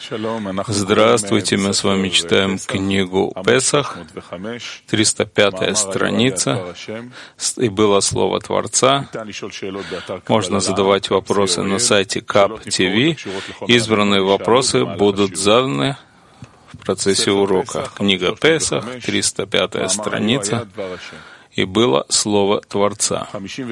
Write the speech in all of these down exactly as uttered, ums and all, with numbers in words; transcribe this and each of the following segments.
Здравствуйте, мы с вами читаем книгу Песах, триста пятая страница, и было слово Творца. Можно задавать вопросы на сайте кап точка ти ви. Избранные вопросы будут заданы в процессе урока. Книга Песах, триста пятая страница, и было слово Творца.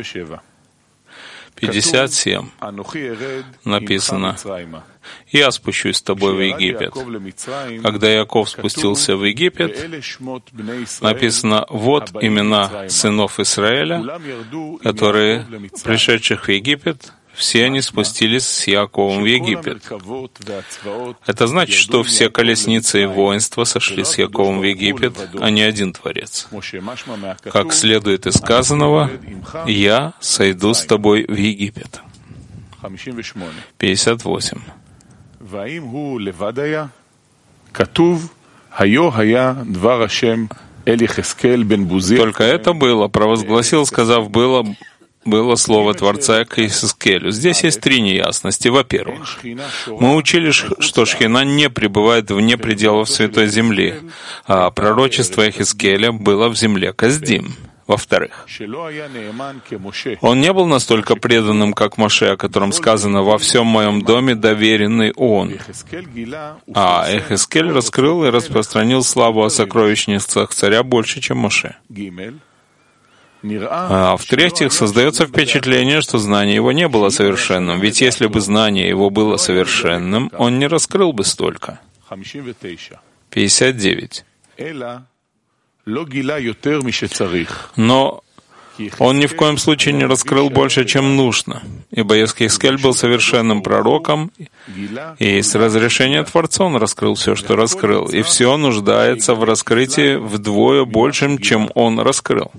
пятьдесят семь. Написано: «Я спущусь с тобой в Египет». Когда Яков спустился в Египет, написано: «Вот имена сынов Израиля, которые, пришедших в Египет, все они спустились с Яковом в Египет». Это значит, что все колесницы и воинства сошли с Яковом в Египет, а не один Творец. Как следует из сказанного: «Я сойду с тобой в Египет». пятьдесят восемь. Только это было, провозгласил, сказав, было, было слово Творца к Иезекиилю. Здесь есть три неясности. Во-первых, мы учили, что Шхина не пребывает вне пределов Святой Земли, а пророчество Иезекииля было в земле Каздим. Во-вторых, он не был настолько преданным, как Моше, о котором сказано: «Во всем моем доме доверенный он». А Иезекииль раскрыл и распространил славу о сокровищницах царя больше, чем Моше. А в-третьих, создается впечатление, что знание его не было совершенным, ведь если бы знание его было совершенным, он не раскрыл бы столько. пятьдесят девять. Но он ни в коем случае не раскрыл больше, чем нужно, ибо Иезекииль был совершенным пророком, и с разрешения Творца он раскрыл все, что раскрыл, и все нуждается в раскрытии вдвое большим, чем он раскрыл.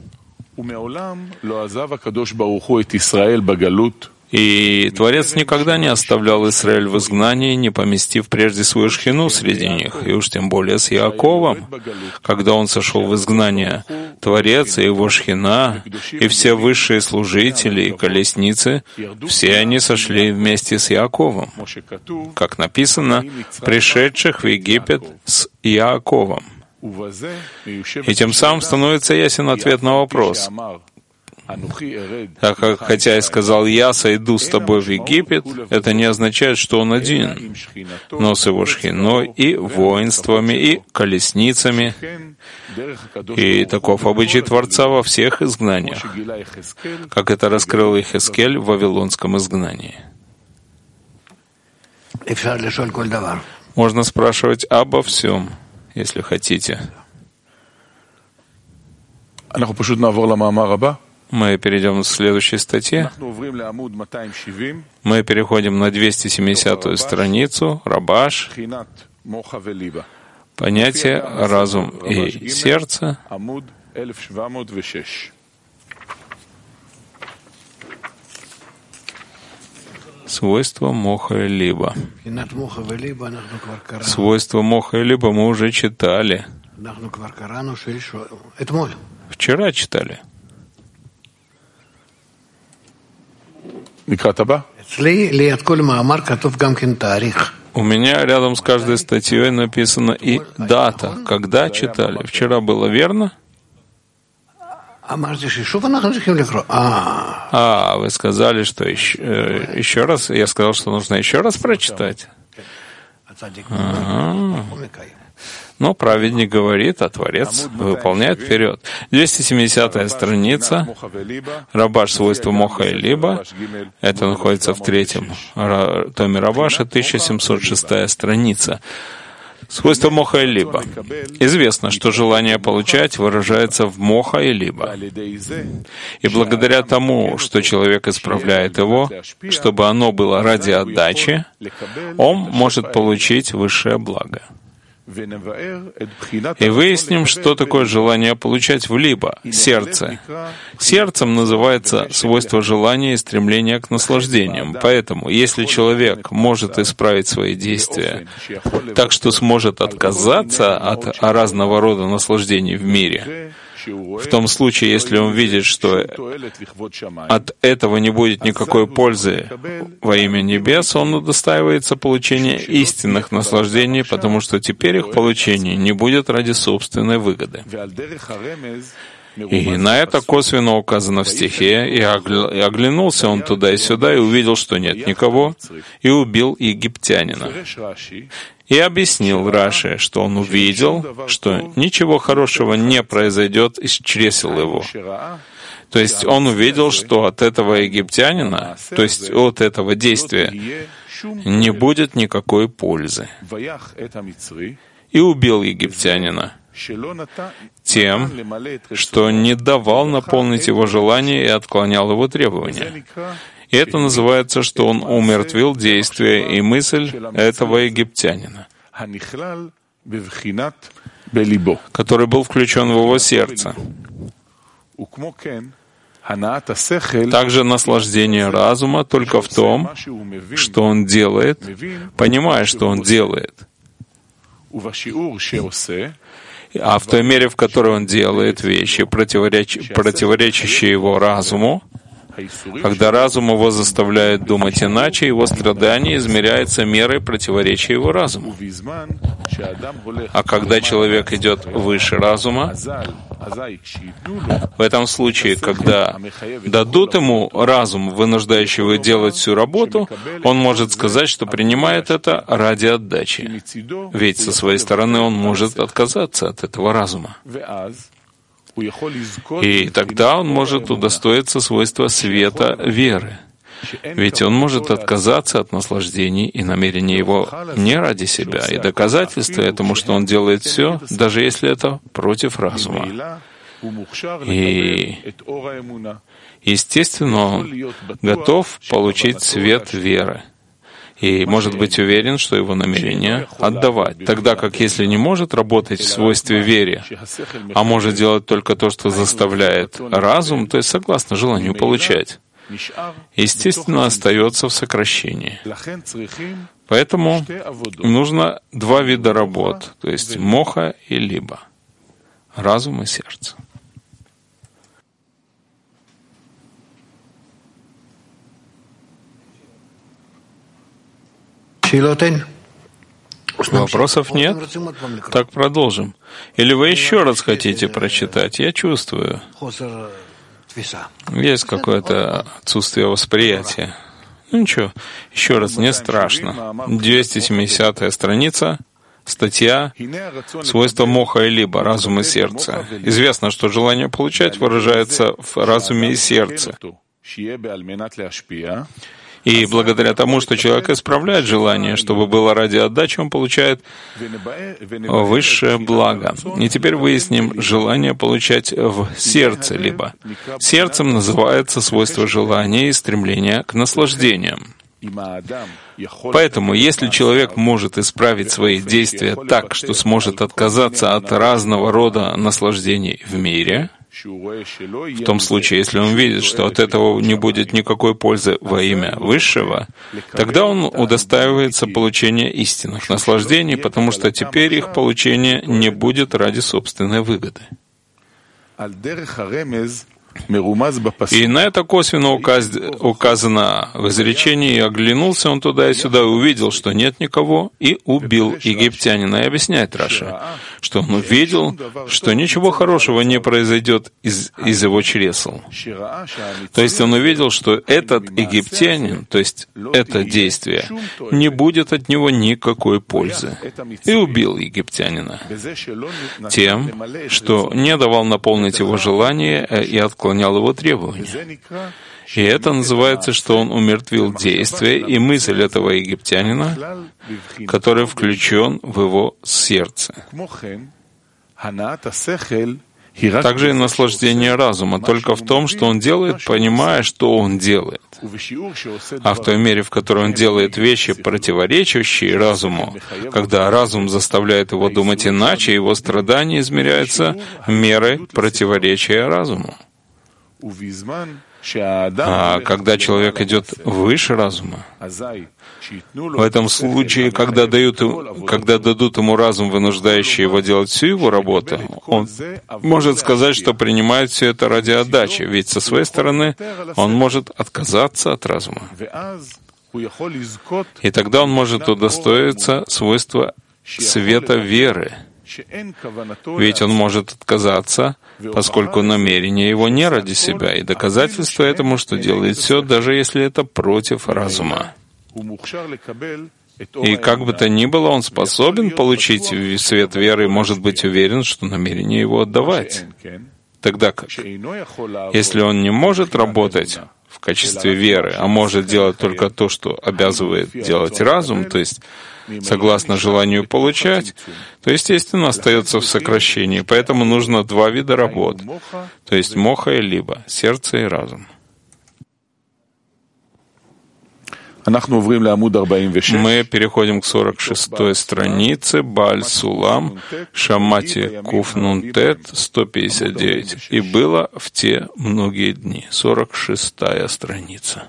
И Творец никогда не оставлял Израиль в изгнании, не поместив прежде свою шхину среди них, и уж тем более с Яаковом. Когда он сошел в изгнание, Творец и его шхина, и все высшие служители и колесницы, все они сошли вместе с Яаковом, как написано, пришедших в Египет с Яаковом. И тем самым становится ясен ответ на вопрос. Так как, хотя и сказал: «Я сойду с тобой в Египет», это не означает, что он один, но с его шхиной и воинствами, и колесницами. И таков обычай Творца во всех изгнаниях, как это раскрыл Иезекииль в Вавилонском изгнании. Можно спрашивать обо всем, если хотите. Мы перейдем к следующей статье. Мы переходим на двести семидесятую страницу, Рабаш, понятие разум и сердце. Свойства моха и либа. Свойства моха и либа мы уже читали. Вчера читали. У меня рядом с каждой статьей написано и дата, когда читали. Вчера было верно? А, вы сказали, что еще, э, еще раз. Я сказал, что нужно еще раз прочитать. Ага. Но праведник говорит, а Творец выполняет вперед. двести семидесятая страница, Рабаш, свойства моха и либа. Это находится в третьем томе Рабаша, тысяча семьсот шестая страница. Свойства моха и либа. Известно, что желание получать выражается в моха и либа. И благодаря тому, что человек исправляет его, чтобы оно было ради отдачи, он может получить высшее благо. И выясним, что такое желание получать в либо, сердце. Сердцем называется свойство желания и стремления к наслаждениям. Поэтому, если человек может исправить свои действия так, что сможет отказаться от разного рода наслаждений в мире, В том случае, если он видит, что от этого не будет никакой пользы во имя небес, он удостаивается получения истинных наслаждений, потому что теперь их получение не будет ради собственной выгоды. И на это косвенно указано в стихе, «И оглянулся он туда и сюда, и увидел, что нет никого, и убил египтянина». И объяснил Раши, что он увидел, что ничего хорошего не произойдет из чресел его. То есть он увидел, что от этого египтянина, то есть от этого действия, не будет никакой пользы. И убил египтянина тем, что не давал наполнить его желание и отклонял его требования. И это называется, что он умертвил действие и мысль этого египтянина, который был включен в его сердце. Также наслаждение разума только в том, что он делает, понимая, что он делает. А в той мере, в которой он делает вещи, противореч... противоречащие его разуму, когда разум его заставляет думать иначе, его страдание измеряется мерой противоречия его разуму. А когда человек идет выше разума, в этом случае, когда дадут ему разум, вынуждающий его делать всю работу, он может сказать, что принимает это ради отдачи. Ведь со своей стороны он может отказаться от этого разума. И тогда он может удостоиться свойства света веры. Ведь он может отказаться от наслаждений, и намерение его не ради себя, и доказательство этому, что он делает все, даже если это против разума. И, естественно, он готов получить свет веры. И может быть уверен, что его намерение — отдавать. Тогда как если не может работать в свойстве веры, а может делать только то, что заставляет разум, то есть согласно желанию получать, естественно, остается в сокращении. Поэтому нужно два вида работ, то есть моха и либа, разум и сердце. Вопросов нет? Так продолжим. Или вы еще раз хотите прочитать? Я чувствую. Есть какое-то отсутствие восприятия. Ну ничего, еще раз, не страшно. двести семидесятая страница, статья «Свойства моха и либа, разум и сердце». Известно, что желание получать выражается в разуме и сердце. И благодаря тому, что человек исправляет желание, чтобы было ради отдачи, он получает высшее благо. И теперь выясним желание получать в сердце, либо сердцем называется свойство желания и стремления к наслаждениям. Поэтому, если человек может исправить свои действия так, что сможет отказаться от разного рода наслаждений в мире, в том случае, если он видит, что от этого не будет никакой пользы во имя Высшего, тогда он удостаивается получения истинных наслаждений, потому что теперь их получение не будет ради собственной выгоды. И на это косвенно указ... указано в изречении, «И оглянулся он туда и сюда, и увидел, что нет никого, и убил египтянина». И объясняет Раша, что он увидел, что ничего хорошего не произойдет из, из его чресел. То есть он увидел, что этот египтянин, то есть это действие, не будет от него никакой пользы. И убил египтянина тем, что не давал наполнить его желание и отклонял его требования. И это называется, что он умертвил действие и мысль этого египтянина, который включен в его сердце. Также и наслаждение разума только в том, что он делает, понимая, что он делает. А в той мере, в которой он делает вещи, противоречащие разуму, когда разум заставляет его думать иначе, его страдания измеряются мерой противоречия разуму. А когда человек идет выше разума, в этом случае, когда, дают, когда дадут ему разум, вынуждающий его делать всю его работу, он может сказать, что принимает все это ради отдачи, ведь со своей стороны он может отказаться от разума. И тогда он может удостоиться свойства света веры, ведь он может отказаться, поскольку намерение его не ради себя, и доказательство этому, что делает все, даже если это против разума. И как бы то ни было, он способен получить свет веры и может быть уверен, что намерение его отдавать. Тогда как? Если он не может работать в качестве веры, а может делать только то, что обязывает делать разум, то есть согласно желанию получать, то, естественно, остается в сокращении. Поэтому нужно два вида работ, то есть моха и либо, сердце и разум. Мы переходим к сорок шестой странице, Бааль Сулам, Шамати Куф Нун Тет, сто пятьдесят девять. И было в те многие дни. сорок шестая страница.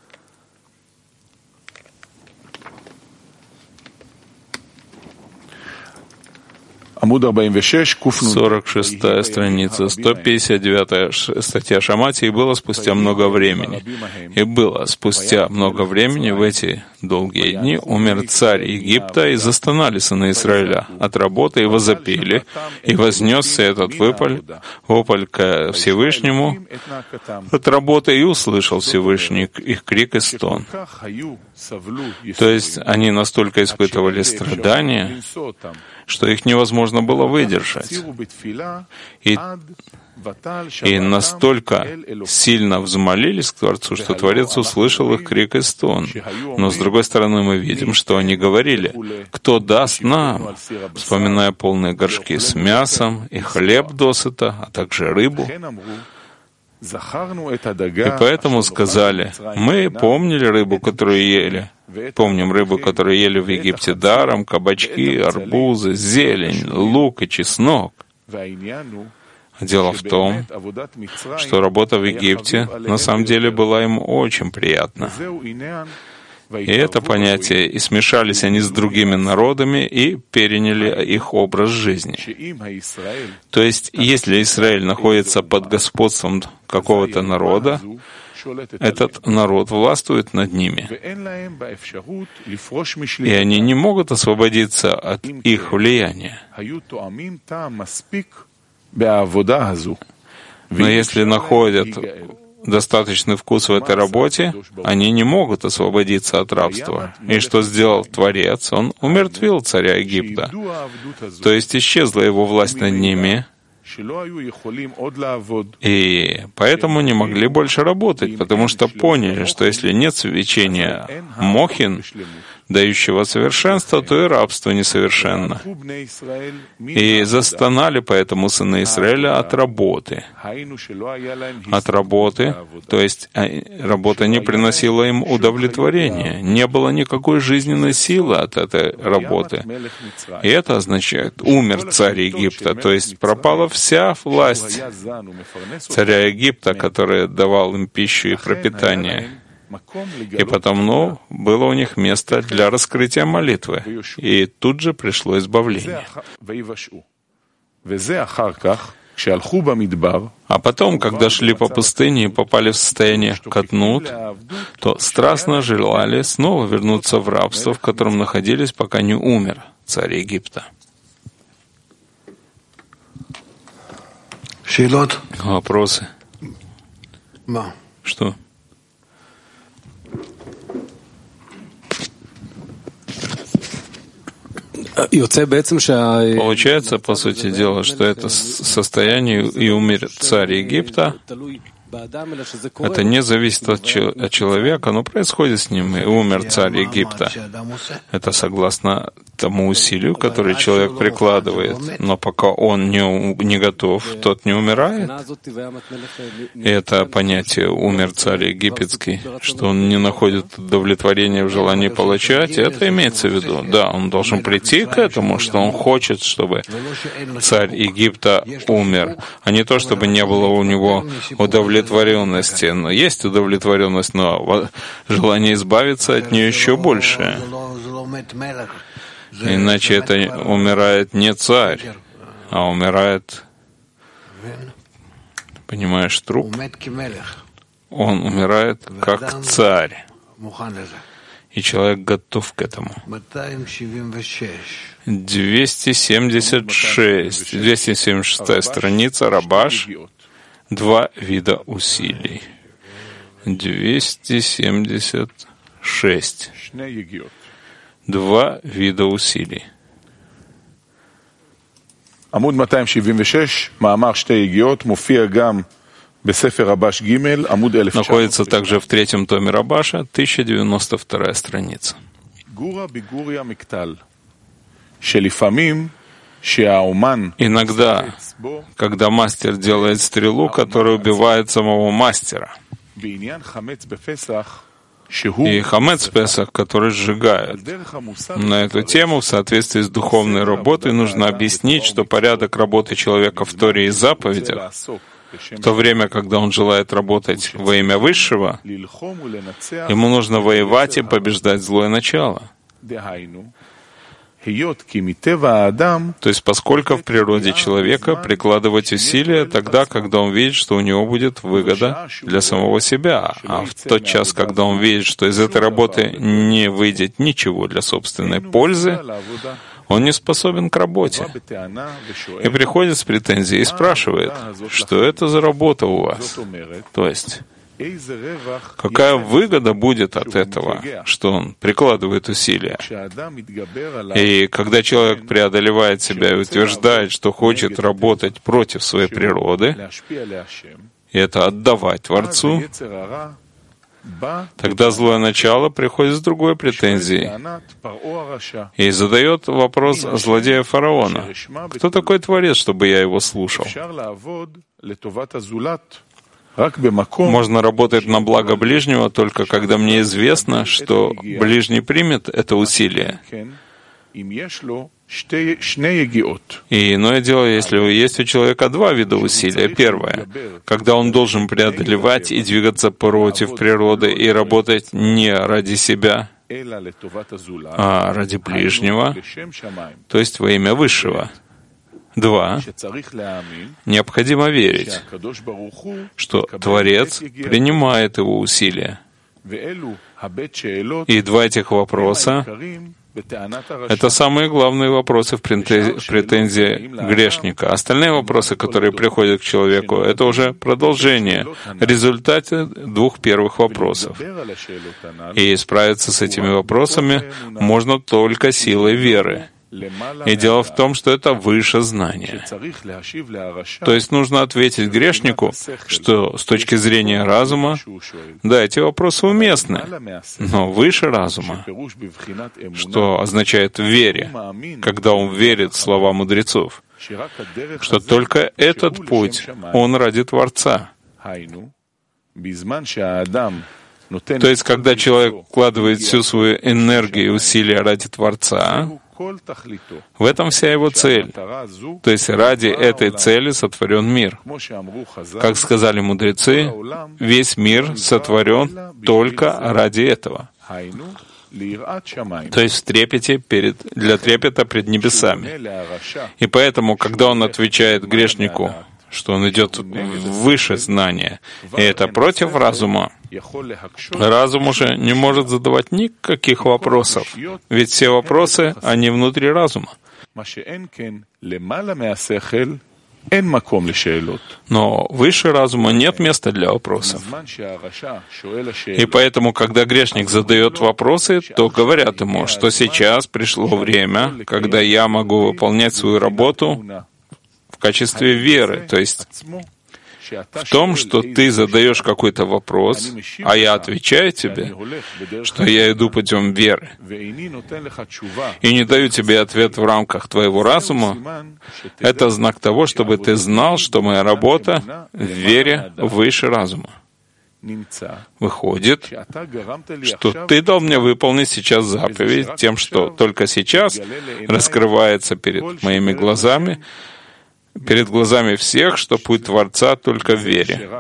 сорок шестая страница, сто пятьдесят девятая статья Шамати, и было спустя много времени. И было спустя много времени, в эти долгие дни, умер царь Египта, и застонали сыны Израиля от работы, и возопили, и вознесся этот вопль, вопль к Всевышнему от работы, и услышал Всевышний их крик и стон. То есть они настолько испытывали страдания, что их невозможно было выдержать. И, и настолько сильно взмолились к Творцу, что Творец услышал их крик и стон. Но, с другой стороны, мы видим, что они говорили: «Кто даст нам?» вспоминая полные горшки с мясом и хлеб досыта, а также рыбу. И поэтому сказали: «Мы помнили рыбу, которую ели». Помним рыбу, которую ели в Египте даром, кабачки, арбузы, зелень, лук и чеснок. Дело в том, что работа в Египте на самом деле была им очень приятна. И это понятие, и смешались они с другими народами и переняли их образ жизни. То есть, если Израиль находится под господством какого-то народа, этот народ властвует над ними. И они не могут освободиться от их влияния. Но если находят достаточный вкус в этой работе, они не могут освободиться от рабства. И что сделал Творец? Он умертвил царя Египта. То есть исчезла его власть над ними, и поэтому не могли больше работать, потому что поняли, что если нет свечения мохин, дающего совершенство, то и рабство несовершенно. И застонали поэтому сыны Израиля от работы. От работы, то есть работа не приносила им удовлетворения, не было никакой жизненной силы от этой работы. И это означает, умер царь Египта, то есть пропала вся власть царя Египта, который давал им пищу и пропитание. И потому было у них место для раскрытия молитвы. И тут же пришло избавление. А потом, когда шли по пустыне и попали в состояние катнут, то страстно желали снова вернуться в рабство, в котором находились, пока не умер царь Египта. Вопросы? Что? Получается, по сути дела, что это состояние и умер царь Египта. Это не зависит от человека, но происходит с ним, и умер царь Египта. Это согласно тому усилию, которое человек прикладывает. Но пока он не, не готов, тот не умирает. И это понятие «умер царь египетский», что он не находит удовлетворения в желании получать, это имеется в виду. Да, он должен прийти к этому, что он хочет, чтобы царь Египта умер, а не то, чтобы не было у него удовлетворения удовлетворенности. Но есть удовлетворенность, но желание избавиться от нее еще больше. Иначе это умирает не царь, а умирает, понимаешь, труп. Он умирает как царь. И человек готов к этому. двести семьдесят шесть, двести семьдесят шестая страница, Рабаш. Два вида усилий. двести семьдесят шесть. Два вида усилий. עמוד מאתיים שבעים ושש, מאמר שתי יגיעות, מופיע גם בספר רבש ג', עמוד אלף תשע מאות. Находится также в третьем томе Рабаша, тысяча девяносто вторая страница. גורה בגוריה מקטל, שלפעמים שהאומן Иногда, когда мастер делает стрелу, которая убивает самого мастера, בעניין חמץ בפסח, и хамец Песах, который сжигает. На эту тему в соответствии с духовной работой нужно объяснить, что порядок работы человека в Торе и заповедях, в то время, когда он желает работать во имя Высшего, ему нужно воевать и побеждать злое начало. То есть, поскольку в природе человека прикладывать усилия тогда, когда он видит, что у него будет выгода для самого себя, а в тот час, когда он видит, что из этой работы не выйдет ничего для собственной пользы, он не способен к работе. И приходит с претензией и спрашивает, что это за работа у вас? То есть, какая выгода будет от этого, что он прикладывает усилия? И когда человек преодолевает себя и утверждает, что хочет работать против своей природы, и это отдавать Творцу, тогда злое начало приходит с другой претензией и задает вопрос злодея фараона. Кто такой Творец, чтобы я его слушал? Можно работать на благо ближнего только когда мне известно, что ближний примет это усилие. И иное дело, если есть у человека два вида усилия. Первое, когда он должен преодолевать и двигаться против природы и работать не ради себя, а ради ближнего, то есть во имя Высшего. Два. Необходимо верить, что Творец принимает его усилия. И два этих вопроса — это самые главные вопросы в претензии грешника. Остальные вопросы, которые приходят к человеку, это уже продолжение, результаты двух первых вопросов. И справиться с этими вопросами можно только силой веры. И дело в том, что это выше знания. То есть нужно ответить грешнику, что с точки зрения разума, да, эти вопросы уместны, но выше разума, что означает в вере, когда он верит в слова мудрецов, что только этот путь, он ради Творца. То есть, когда человек вкладывает всю свою энергию и усилия ради Творца, в этом вся его цель. То есть ради этой цели сотворен мир. Как сказали мудрецы, весь мир сотворен только ради этого. То есть в трепете перед, для трепета пред небесами. И поэтому, когда он отвечает грешнику, что он идет выше знания, и это против разума, разум уже не может задавать никаких вопросов, ведь все вопросы, они внутри разума. Но выше разума нет места для вопросов. И поэтому, когда грешник задает вопросы, то говорят ему, что сейчас пришло время, когда я могу выполнять свою работу в качестве веры, то есть в том, что ты задаешь какой-то вопрос, а я отвечаю тебе, что я иду путем веры, и не даю тебе ответ в рамках твоего разума, это знак того, чтобы ты знал, что моя работа в вере выше разума. Выходит, что ты дал мне выполнить сейчас заповедь тем, что только сейчас раскрывается перед моими глазами перед глазами всех, что путь Творца только в вере.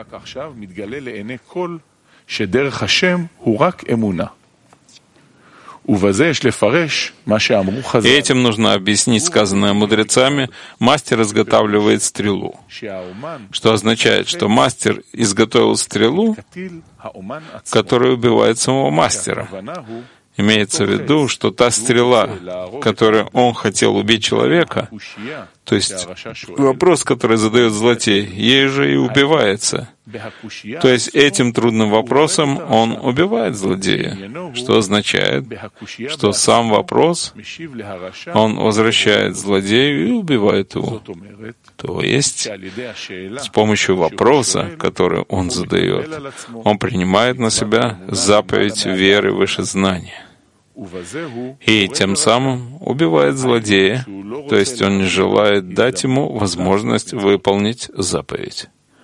И этим нужно объяснить сказанное мудрецами: мастер изготавливает стрелу, что означает, что мастер изготовил стрелу, которая убивает самого мастера. Имеется в виду, что та стрела, которой он хотел убить человека, то есть вопрос, который задает злодей, ей же и убивается. То есть этим трудным вопросом он убивает злодея, что означает, что сам вопрос он возвращает злодею и убивает его. То есть с помощью вопроса, который он задает, он принимает на себя заповедь веры выше знания. И тем самым убивает злодея, то есть он не желает дать ему возможность выполнить заповедь.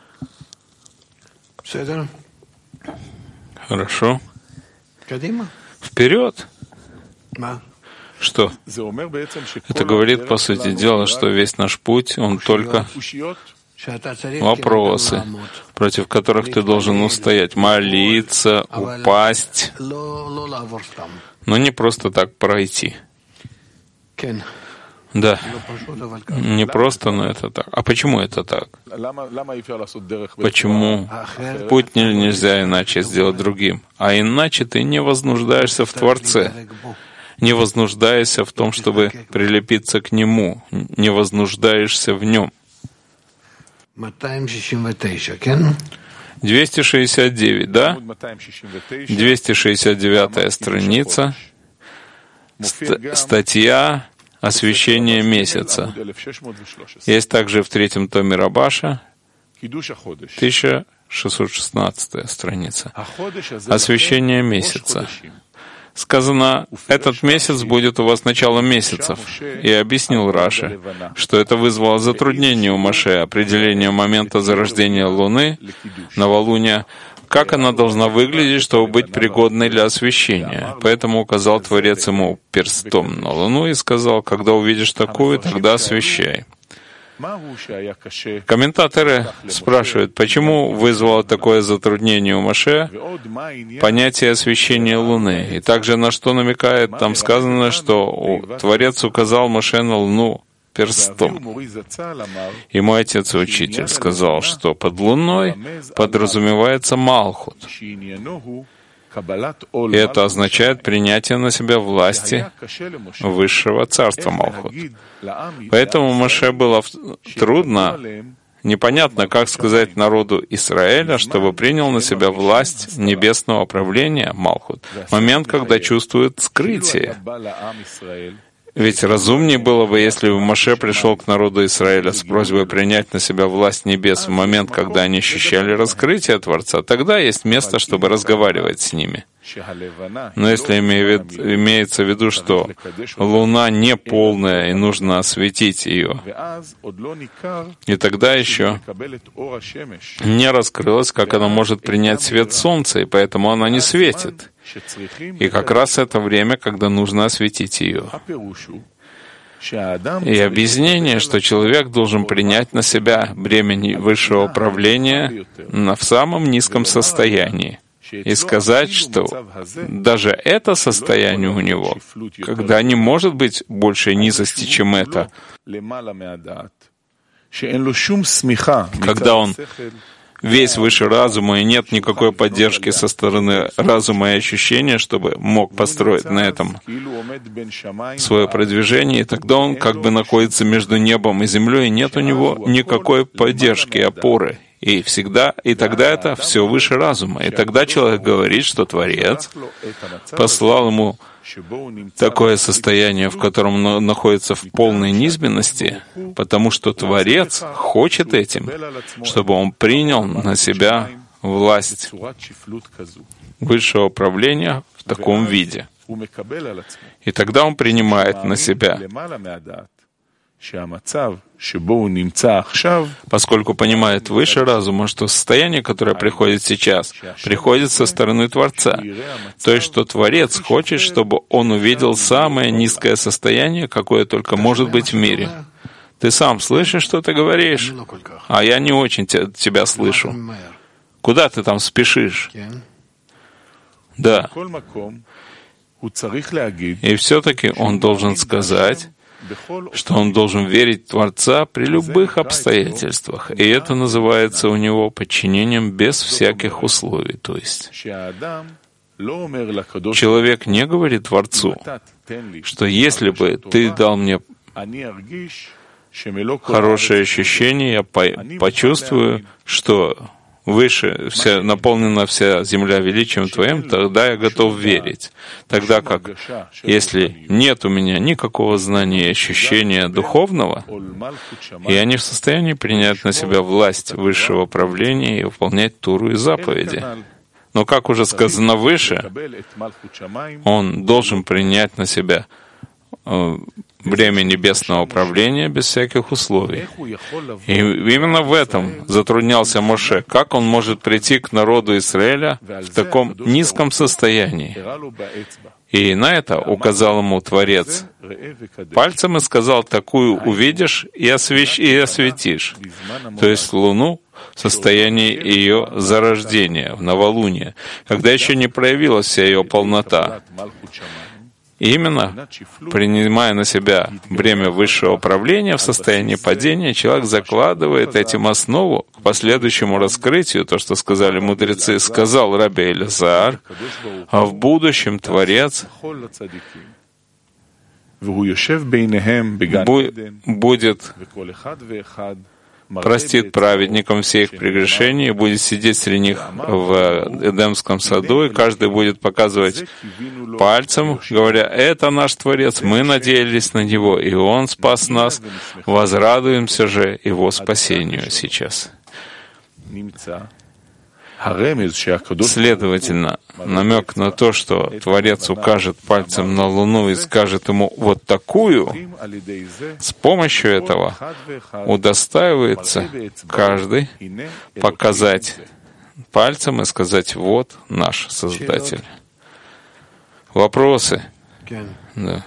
Хорошо. Вперед! Что? Это говорит, по сути дела, что весь наш путь, он только вопросы, против которых ты должен устоять, молиться, упасть, но не просто так пройти. Да, не просто, но это так. А почему это так? Почему путь нельзя иначе сделать другим? А иначе ты не вознуждаешься в Творце, не вознуждаешься в том, чтобы прилепиться к Нему, не вознуждаешься в Нем. двести шестьдесят девять, да? двести шестьдесят девятая страница, ст- статья «Освещение месяца». Есть также в третьем томе Рабаша, тысяча шестьсот шестнадцатая страница. «Освещение месяца». Сказано, этот месяц будет у вас началом месяцев. И объяснил Раши, что это вызвало затруднение у Моше определения момента зарождения Луны, новолуния, как она должна выглядеть, чтобы быть пригодной для освещения. Поэтому указал Творец ему перстом на Луну и сказал: когда увидишь такую, тогда освещай. Комментаторы спрашивают, почему вызвало такое затруднение у Моше понятие освещения Луны. И также на что намекает, там сказано, что Творец указал Моше на Луну перстом. И мой отец и учитель сказал, что под Луной подразумевается Малхут. И это означает принятие на себя власти высшего царства Малхут. Поэтому Моше было трудно, непонятно, как сказать народу Израиля, чтобы принял на себя власть небесного правления Малхут, момент, когда чувствует скрытие. Ведь разумнее было бы, если бы Моше пришел к народу Израиля с просьбой принять на себя власть небес в момент, когда они ощущали раскрытие Творца. Тогда есть место, чтобы разговаривать с ними. Но если имеется в виду, что Луна не полная и нужно осветить ее, и тогда еще не раскрылась, как она может принять свет Солнца, и поэтому она не светит. И как раз это время, когда нужно осветить ее. И объяснение, что человек должен принять на себя бремя высшего правления в самом низком состоянии. И сказать, что даже это состояние у него, когда не может быть большей низости, чем это, когда он весь выше разума, и нет никакой поддержки со стороны разума и ощущения, чтобы мог построить на этом свое продвижение, и тогда он как бы находится между небом и землей, и нет у него никакой поддержки, опоры. И всегда, и тогда это все выше разума. И тогда человек говорит, что Творец послал ему такое состояние, в котором он находится в полной низменности, потому что Творец хочет этим, чтобы он принял на себя власть высшего правления в таком виде. И тогда он принимает на себя, поскольку понимает выше разума, что состояние, которое приходит сейчас, приходит со стороны Творца. То есть, что Творец хочет, чтобы он увидел самое низкое состояние, какое только может быть в мире. Ты сам слышишь, что ты говоришь? А я не очень те, тебя слышу. Куда ты там спешишь? Да. И все-таки он должен сказать, что он должен верить в Творца при любых обстоятельствах. И это называется у него подчинением без всяких условий. То есть человек не говорит Творцу, что если бы ты дал мне хорошее ощущение, я по почувствую, что выше вся, наполнена вся земля величием Твоим, тогда я готов верить. Тогда как, если нет у меня никакого знания и ощущения духовного, я не в состоянии принять на себя власть высшего правления и выполнять Туру и заповеди. Но, как уже сказано выше, он должен принять на себя бремя небесного управления без всяких условий. И именно в этом затруднялся Моше. Как он может прийти к народу Израиля в таком низком состоянии? И на это указал ему Творец пальцем и сказал: такую увидишь и, освещ... и осветишь. То есть Луну в состоянии ее зарождения, в новолуние, когда еще не проявилась вся ее полнота. И именно, принимая на себя бремя высшего правления в состоянии падения, человек закладывает этим основу к последующему раскрытию, то, что сказали мудрецы, сказал Раби Элязар, а в будущем Творец будет простит праведникам все их прегрешения, будет сидеть среди них в Эдемском саду, и каждый будет показывать пальцем, говоря: это наш Творец, мы надеялись на Него, и Он спас нас, возрадуемся же Его спасению сейчас. Следовательно, намек на то, что Творец укажет пальцем на Луну и скажет ему вот такую, с помощью этого удостаивается каждый показать пальцем и сказать: вот наш Создатель. Вопросы? Да.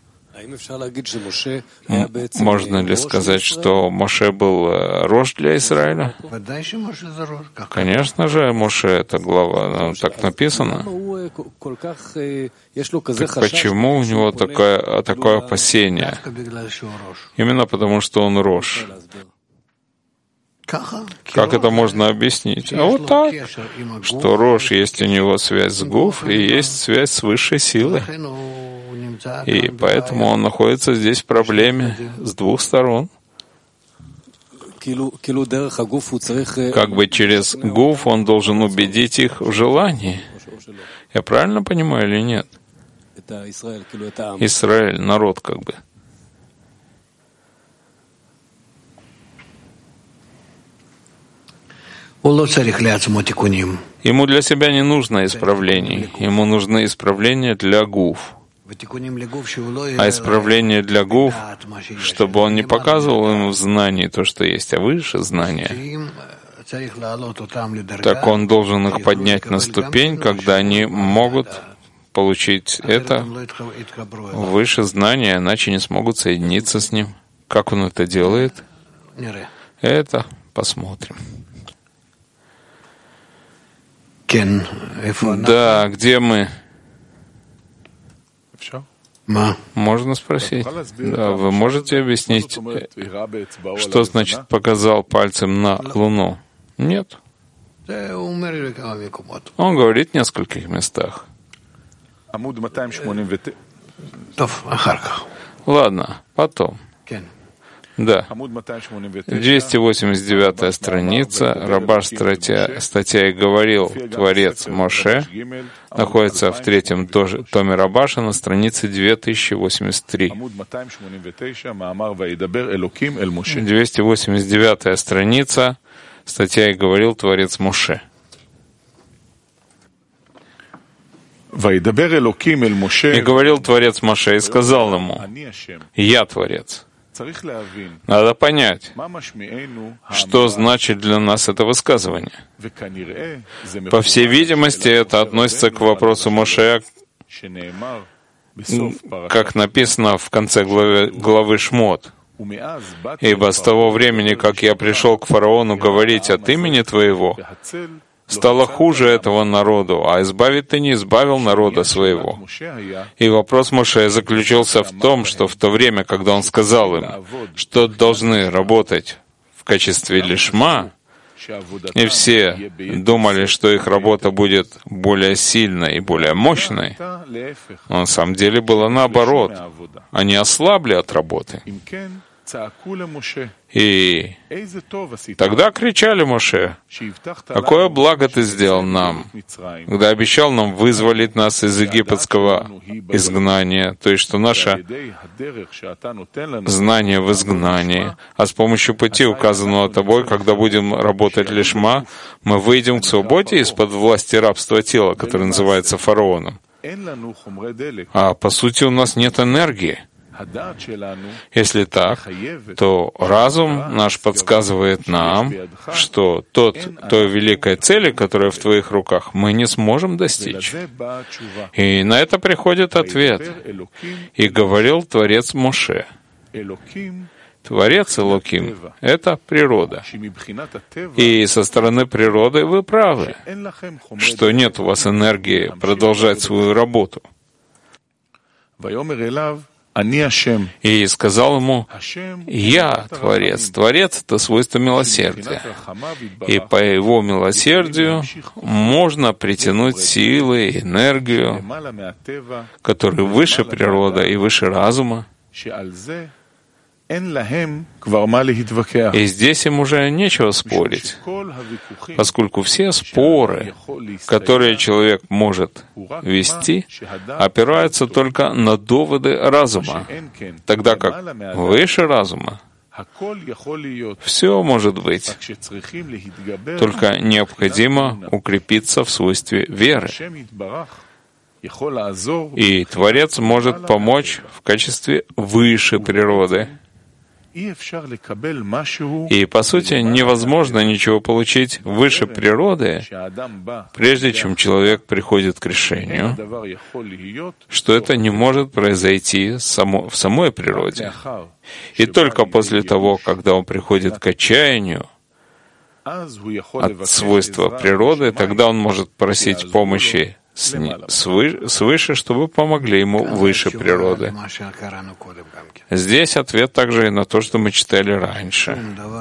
Можно ли сказать, что Моше был рожь для Израиля? Конечно же, Моше — это глава, так написано. Так почему у него такое, такое опасение? Именно потому, что он рожь. Как это можно объяснить? А вот так, что рожь есть у него связь с Гуф и есть связь с высшей силой. И поэтому он находится здесь в проблеме с двух сторон. Как бы через Гуф он должен убедить их в желании. Я правильно понимаю или нет? Израиль, народ как бы. Ему для себя не нужно исправлений. Ему нужны исправления для Гуф. А исправление для Гуф, чтобы он не показывал ему в знании то, что есть, а выше знания, так он должен их поднять на ступень, когда они могут получить это выше знания, иначе не смогут соединиться с ним. Как он это делает? Это посмотрим. Да, где мы? Можно спросить? Да, вы можете объяснить, что значит показал пальцем на Луну? Нет. Он говорит в нескольких местах. Ладно, потом. Да. двести восемьдесят девятая страница, Рабаш статья, статья и говорил Творец Моше, находится в третьем томе Рабаша на странице две тысячи восемьдесят три. двести восемьдесят девятая страница, статья и говорил Творец Моше. И говорил Творец Моше и сказал ему: «Я Творец». Надо понять, что значит для нас это высказывание. По всей видимости, это относится к вопросу Моше, как написано в конце главы, главы Шмот. Ибо с того времени, как я пришел к фараону говорить от имени твоего, стало хуже этого народу, а избавить ты не избавил народа своего. И вопрос Моше заключился в том, что в то время, когда он сказал им, что должны работать в качестве лишма, и все думали, что их работа будет более сильной и более мощной, но на самом деле было наоборот. Они ослабли от работы. И тогда кричали Моше: «Какое благо ты сделал нам, когда обещал нам вызволить нас из египетского изгнания, то есть что наше знание в изгнании, а с помощью пути, указанного тобой, когда будем работать лишма, мы выйдем к свободе из-под власти рабства тела, которое называется фараоном. А по сути у нас нет энергии. Если так, то разум наш подсказывает нам, что тот, той великой цели, которая в твоих руках, мы не сможем достичь». И на это приходит ответ. И говорил Творец Моше. Творец Элоким — это природа. И со стороны природы вы правы, что нет у вас энергии продолжать свою работу. И сказал ему: «Я Творец». Творец — это свойство милосердия. И по его милосердию можно притянуть силы и энергию, которые выше природы и выше разума. И здесь им уже нечего спорить, поскольку все споры, которые человек может вести, опираются только на доводы разума, тогда как выше разума все может быть, только необходимо укрепиться в свойстве веры. И Творец может помочь в качестве выше природы. И, по сути, невозможно ничего получить выше природы, прежде чем человек приходит к решению, что это не может произойти само, в самой природе. И только после того, когда он приходит к отчаянию от свойства природы, тогда он может просить помощи свыше, чтобы помогли ему выше природы. Здесь ответ также и на то, что мы читали раньше,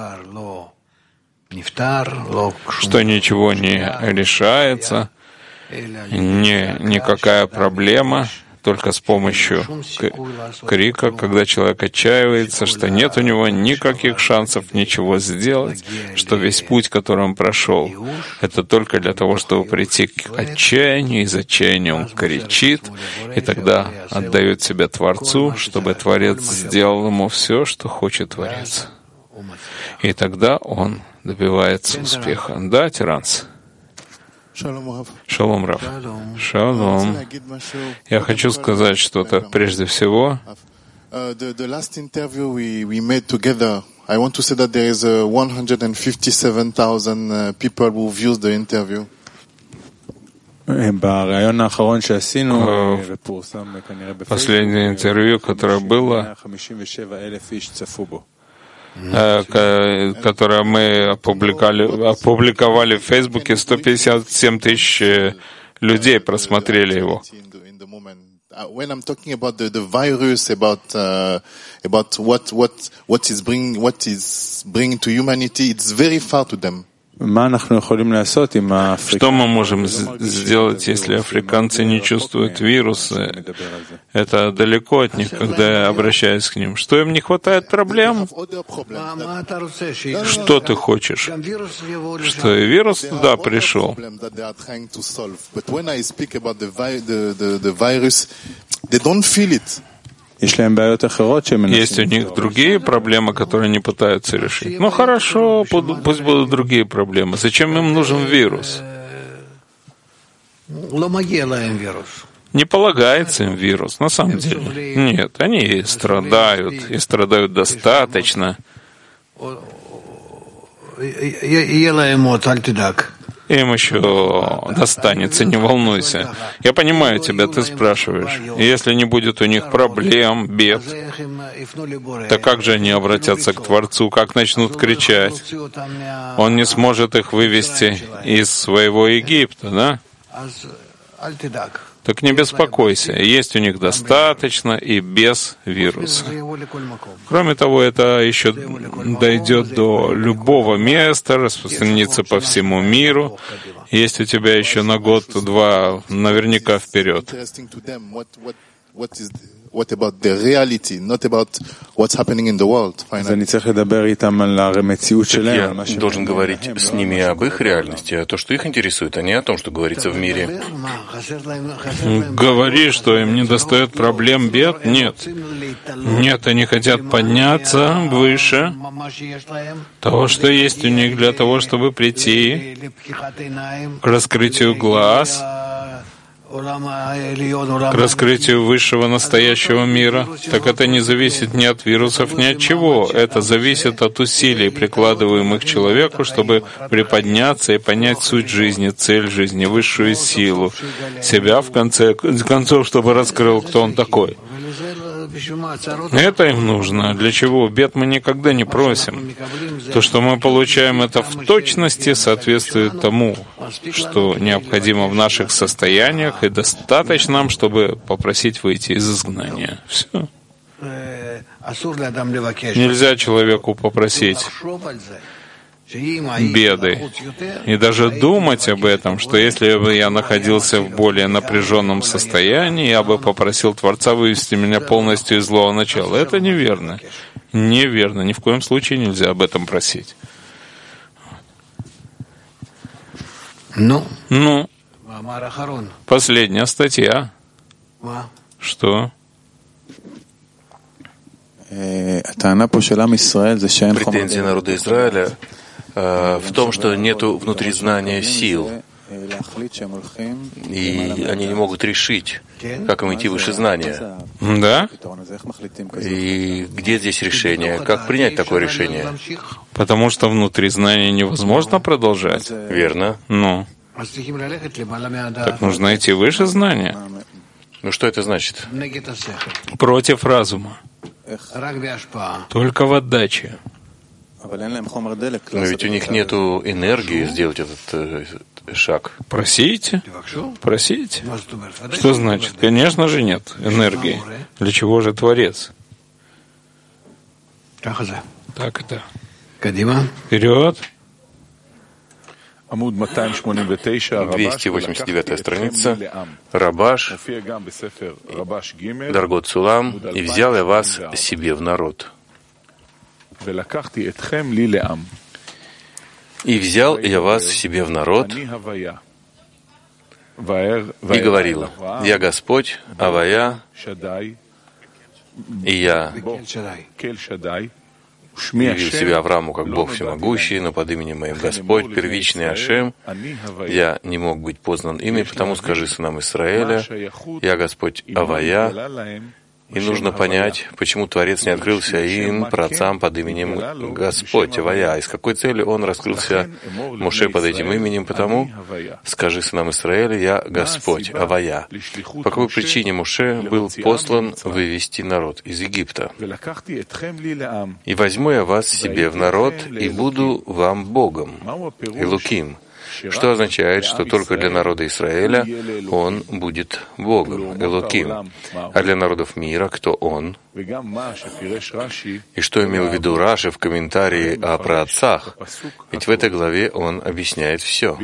что ничего не решается, не, никакая проблема, только с помощью крика, когда человек отчаивается, что нет у него никаких шансов ничего сделать, что весь путь, который он прошел, это только для того, чтобы прийти к отчаянию, из отчаяния он кричит, и тогда отдает себя Творцу, чтобы Творец сделал ему все, что хочет Творец. И тогда он добивается успеха. Да, Тиранс? Шалом, Рав. Шалом. Я хочу сказать что-то прежде всего. I want to say that there is one hundred fifty-seven thousand people who views the interview. Последнее интервью, которое было, которое мы опубликовали, опубликовали в Фейсбуке, сто пятьдесят семь тысяч людей просмотрели его. When I'm talking about the, the virus, about uh, about what what what is bringing what is bringing to humanity, it's very far to them. Что мы можем сделать, если африканцы не чувствуют вирусы? Это далеко от них, когда я обращаюсь к ним. Что им не хватает проблем? Что ты хочешь? Что и вирус туда пришел? Есть у них другие проблемы, которые они пытаются решить. Ну хорошо, пусть будут другие проблемы. Зачем им нужен вирус? Не полагается им вирус, на самом деле. Нет, они страдают, и страдают достаточно. Им еще достанется, не волнуйся. Я понимаю тебя, ты спрашиваешь. Если не будет у них проблем, бед, то как же они обратятся к Творцу, как начнут кричать? Он не сможет их вывести из своего Египта, да? Так не беспокойся, есть у них достаточно и без вируса. Кроме того, это еще дойдет до любого места, распространится по всему миру. Есть у тебя еще на год-два наверняка вперед. What about the reality, not about what's happening in the world, finally. Я должен говорить с ними об их реальности, о том, что их интересует, а не о том, что говорится в мире. Говори, что им не достает проблем, бед? Нет. Нет, они хотят подняться выше того, что есть у них для того, чтобы прийти к раскрытию глаз, к раскрытию высшего настоящего мира, так это не зависит ни от вирусов, ни от чего. Это зависит от усилий, прикладываемых человеку, чтобы приподняться и понять суть жизни, цель жизни, высшую силу, себя, в конце концов, чтобы раскрыл, кто он такой. Это им нужно. Для чего? Бед мы никогда не просим. То, что мы получаем, это в точности соответствует тому, что необходимо в наших состояниях, и достаточно нам, чтобы попросить выйти из изгнания. Все. Нельзя человеку попросить беды. И даже думать об этом, что если бы я находился в более напряженном состоянии, я бы попросил Творца вывести меня полностью из злого начала. Это неверно. Неверно. Ни в коем случае нельзя об этом просить. Ну? Ну? Последняя статья. Что? Претензия народа Израиля в том, что нету внутри знания сил, и они не могут решить, как им идти выше знания. Да? И где здесь решение? Как принять такое решение? Потому что внутри знания невозможно продолжать. Верно. Ну. Так нужно идти выше знания. Ну что это значит? Против разума. Только в отдаче. Но ведь у них нет энергии сделать этот э, шаг. Просите. Просите. Что значит? Конечно же нет энергии. Для чего же Творец? Так это. Вперед. двести восемьдесят девятая страница. Рабаш, Даргот Сулам, и взял я вас себе в народ. И взял я вас себе в народ, и говорил: я Господь, Авая, и я явил себя Аврааму как Бог всемогущий, но под именем моим Господь, первичный Ашем. Я не мог быть познан ими, потому скажи сынам Израиля: я Господь Авая. И нужно понять, почему Творец не открылся им, праотцам, под именем Господь, Авая. И с какой целью он раскрылся Моше под этим именем? Потому, скажи сынам Израиля: я Господь, Авая. По какой причине Моше был послан вывести народ из Египта? И возьму я вас себе в народ, и буду вам Богом, Элоким. Что означает, что только для народа Израиля он будет Богом, Элоким, а для народов мира кто он? И что имел в виду Раши в комментарии о праотцах? Ведь в этой главе он объясняет все.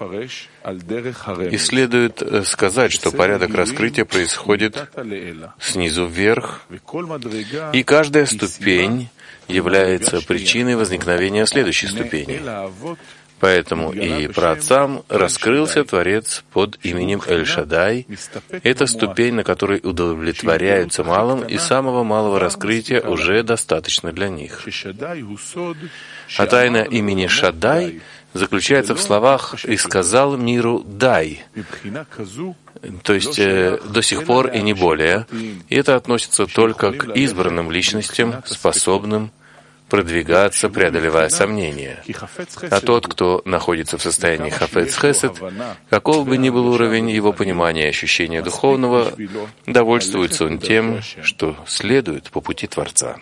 И следует сказать, что порядок раскрытия происходит снизу вверх, и каждая ступень является причиной возникновения следующей ступени. Поэтому и праотцам раскрылся Творец под именем Эль-Шадай. Это ступень, на которой удовлетворяются малым, и самого малого раскрытия уже достаточно для них. А тайна имени Шадай заключается в словах «И сказал миру дай», то есть э, до сих пор и не более. И это относится только к избранным личностям, способным продвигаться, преодолевая сомнения. А тот, кто находится в состоянии хафец хесед, каков бы ни был уровень его понимания и ощущения духовного, довольствуется он тем, что следует по пути Творца.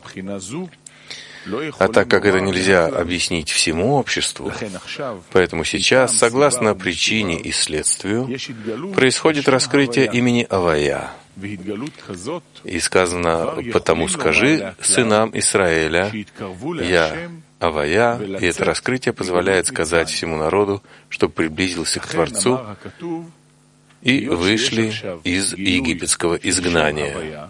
А так как это нельзя объяснить всему обществу, поэтому сейчас, согласно причине и следствию, происходит раскрытие имени Авая. И сказано: «Потому скажи сынам Израиля, я Авая», и это раскрытие позволяет сказать всему народу, чтобы приблизился к Творцу и вышли из египетского изгнания.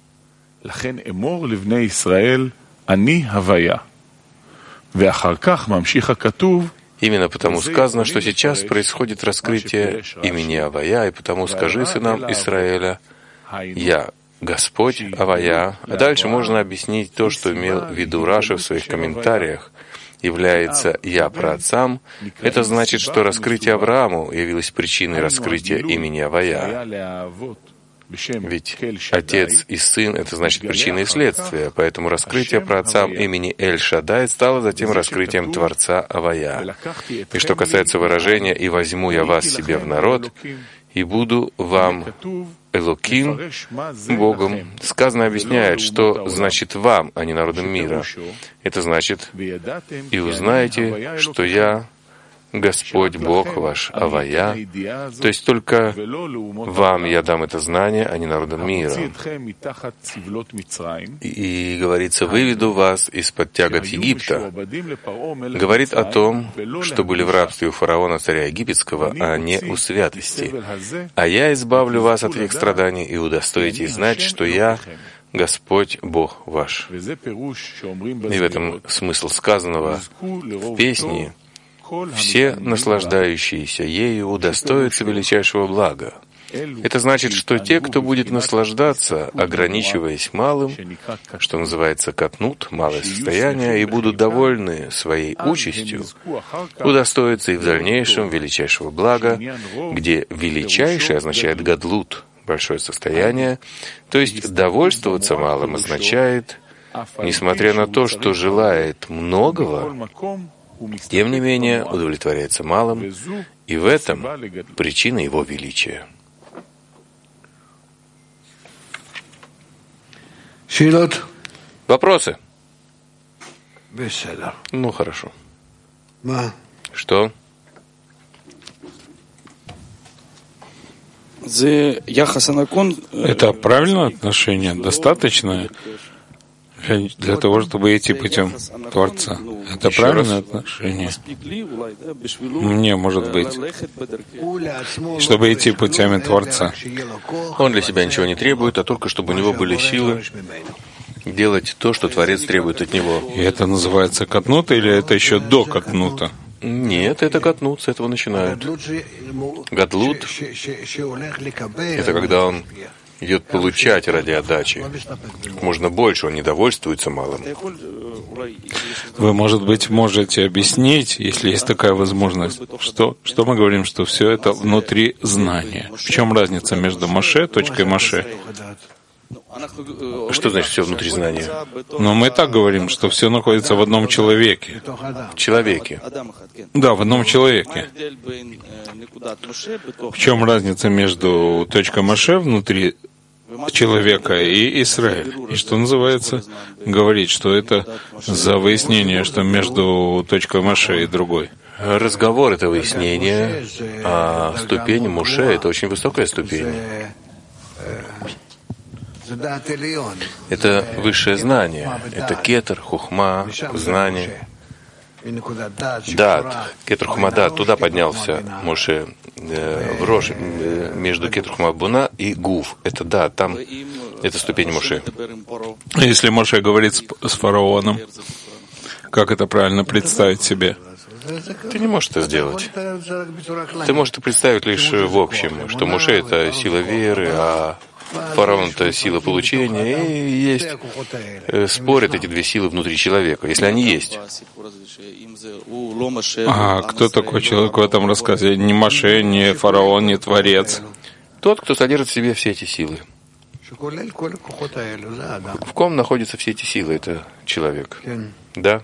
Именно потому сказано, что сейчас происходит раскрытие имени Авая, и потому скажи сынам Израиля: «Я Господь Авая». А дальше можно объяснить то, что имел в виду Раши в своих комментариях. Является «Я праотцам». Это значит, что раскрытие Аврааму явилось причиной раскрытия имени Авая. Ведь отец и сын — это значит причина и следствие, поэтому раскрытие праотцам имени Эль-Шаддай стало затем раскрытием Творца Авая. И что касается выражения «И возьму я вас себе в народ, и буду вам Элоким, Богом», сказано объясняет, что значит «вам», а не народам мира. Это значит «И узнаете, что я Господь Бог ваш Авая», то есть только вам я дам это знание, а не народам мира. И говорится: «Выведу вас из-под тягот Египта». Говорит о том, что были в рабстве у фараона царя египетского, а не у святости. «А я избавлю вас от их страданий и удостоите знать, что я Господь Бог ваш». И в этом смысл сказанного в песне: «Все наслаждающиеся ею удостоятся величайшего блага». Это значит, что те, кто будет наслаждаться, ограничиваясь малым, что называется катнут, малое состояние, и будут довольны своей участью, удостоятся и в дальнейшем величайшего блага, где величайший означает гадлут, большое состояние, то есть довольствоваться малым означает, несмотря на то, что желает многого, тем не менее удовлетворяется малым, и в этом причина его величия. Вопросы? Ну, хорошо. Что? Это правильное отношение, достаточное для того, чтобы идти путем Творца. Это правильное отношение. Мне, может быть, чтобы идти путями Творца. Он для себя ничего не требует, а только чтобы у него были силы делать то, что Творец требует от него. И это называется катнута, или это еще до катнута? Нет, это катнут, с этого начинают. Гадлут — это когда он идет получать ради отдачи. Можно больше, он не довольствуется малым. Вы, может быть, можете объяснить, если есть такая возможность, что, что мы говорим, что все это внутри знания. В чем разница между Моше, точкой Моше? Что значит все внутри знания? Но мы так говорим, что все находится в одном человеке. В человеке. Да, в одном человеке. В чем разница между точкой Моше внутри человека и Израиль? И что называется, говорить, что это за выяснение, что между точкой Моше и другой? Разговор — это выяснение, а ступень Моше — это очень высокая ступень. Это высшее знание. Это кетер, хухма, знание. Дат, кетер, хухма, дат. Туда поднялся Моше э, в рожь э, между кетер, хухма, буна и гуф. Это дат, там это ступень Моше. Если Моше говорит с, с фараоном, как это правильно представить себе? Ты не можешь это сделать. Ты можешь это представить лишь в общем, что Моше — это сила веры, а фараон — это сила получения, и есть, э, спорят эти две силы внутри человека, если они есть. А кто такой человек в этом рассказе? Ни Моше, ни фараон, ни Творец. Тот, кто содержит в себе все эти силы. В ком находятся все эти силы? Это человек. Да?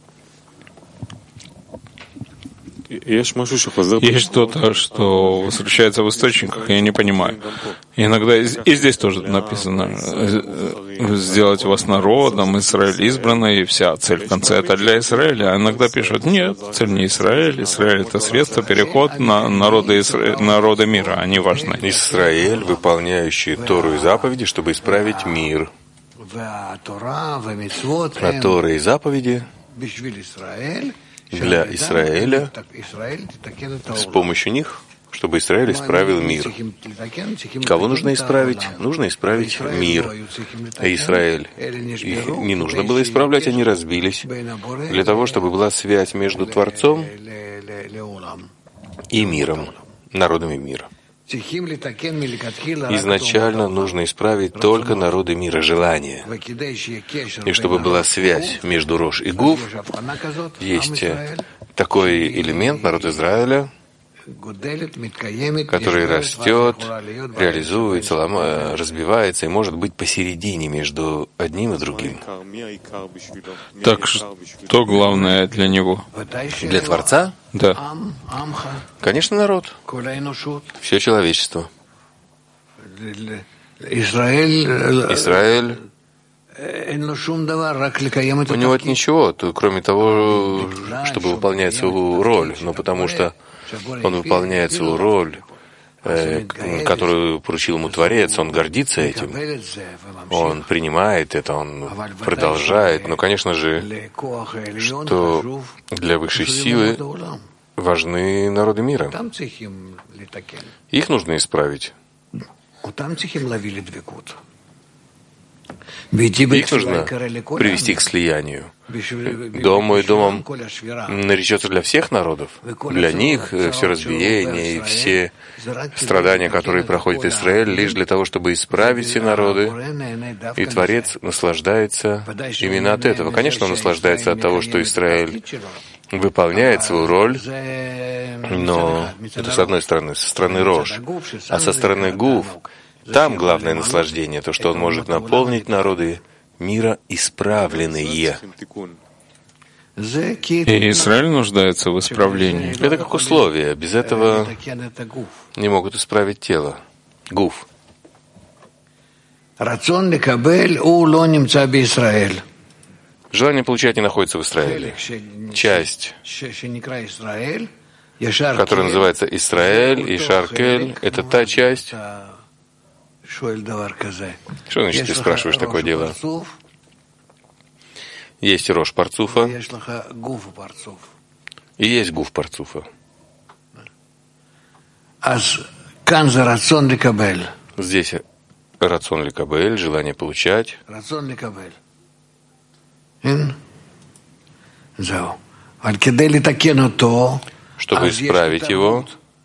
Есть что-то, что возвращается в источниках, я не понимаю. Иногда и здесь тоже написано сделать вас народом, Израиль избранный, и вся цель в конце это для Израиля. А иногда пишут, нет, цель не Израиль, Израиль это средство, переход на народы, Изра... народы мира, они важны. Израиль, выполняющий Тору и заповеди, чтобы исправить мир. А Тора и заповеди для Израиля, с помощью них, чтобы Израиль исправил мир. Кого нужно исправить? Нужно исправить мир. А Израиль, их не нужно было исправлять, они разбились, для того, чтобы была связь между Творцом и миром, народами мира. Изначально нужно исправить только народы мира, желания. И чтобы была связь между Рош и Гуф, есть такой элемент, народ Израиля, который растет, реализуется, лома, разбивается и может быть посередине между одним и другим. Так что главное для него? Для Творца? Да. Конечно, народ. Все человечество. Израиль, у него нет ничего, кроме того, чтобы выполнять свою роль, но потому что он выполняет свою роль, э, которую поручил ему Творец, он гордится этим, он принимает это, он продолжает, но, конечно же, что для высшей силы важны народы мира. Их нужно исправить. Их нужно привести к слиянию. Дом мой домом наречется для всех народов. Для них все разбиение и все страдания, которые проходит Израиль, лишь для того, чтобы исправить все народы. И Творец наслаждается именно от этого. Конечно, он наслаждается от того, что Израиль выполняет свою роль, но это с одной стороны, со стороны Рош, а со стороны Гуф, там главное наслаждение, то, что он может наполнить народы мира исправленные. И Израиль нуждается в исправлении. Это как условие. Без этого не могут исправить тело. Гуф. Желание получать не находится в Израиле. Часть, которая называется Исраэль и Шаркель, это та часть. Что значит, ты спрашиваешь такое дело? Есть Рош Парцуфа и есть Гуф Парцуфа. Здесь рацион ликабель, желание получать. Чтобы исправить его,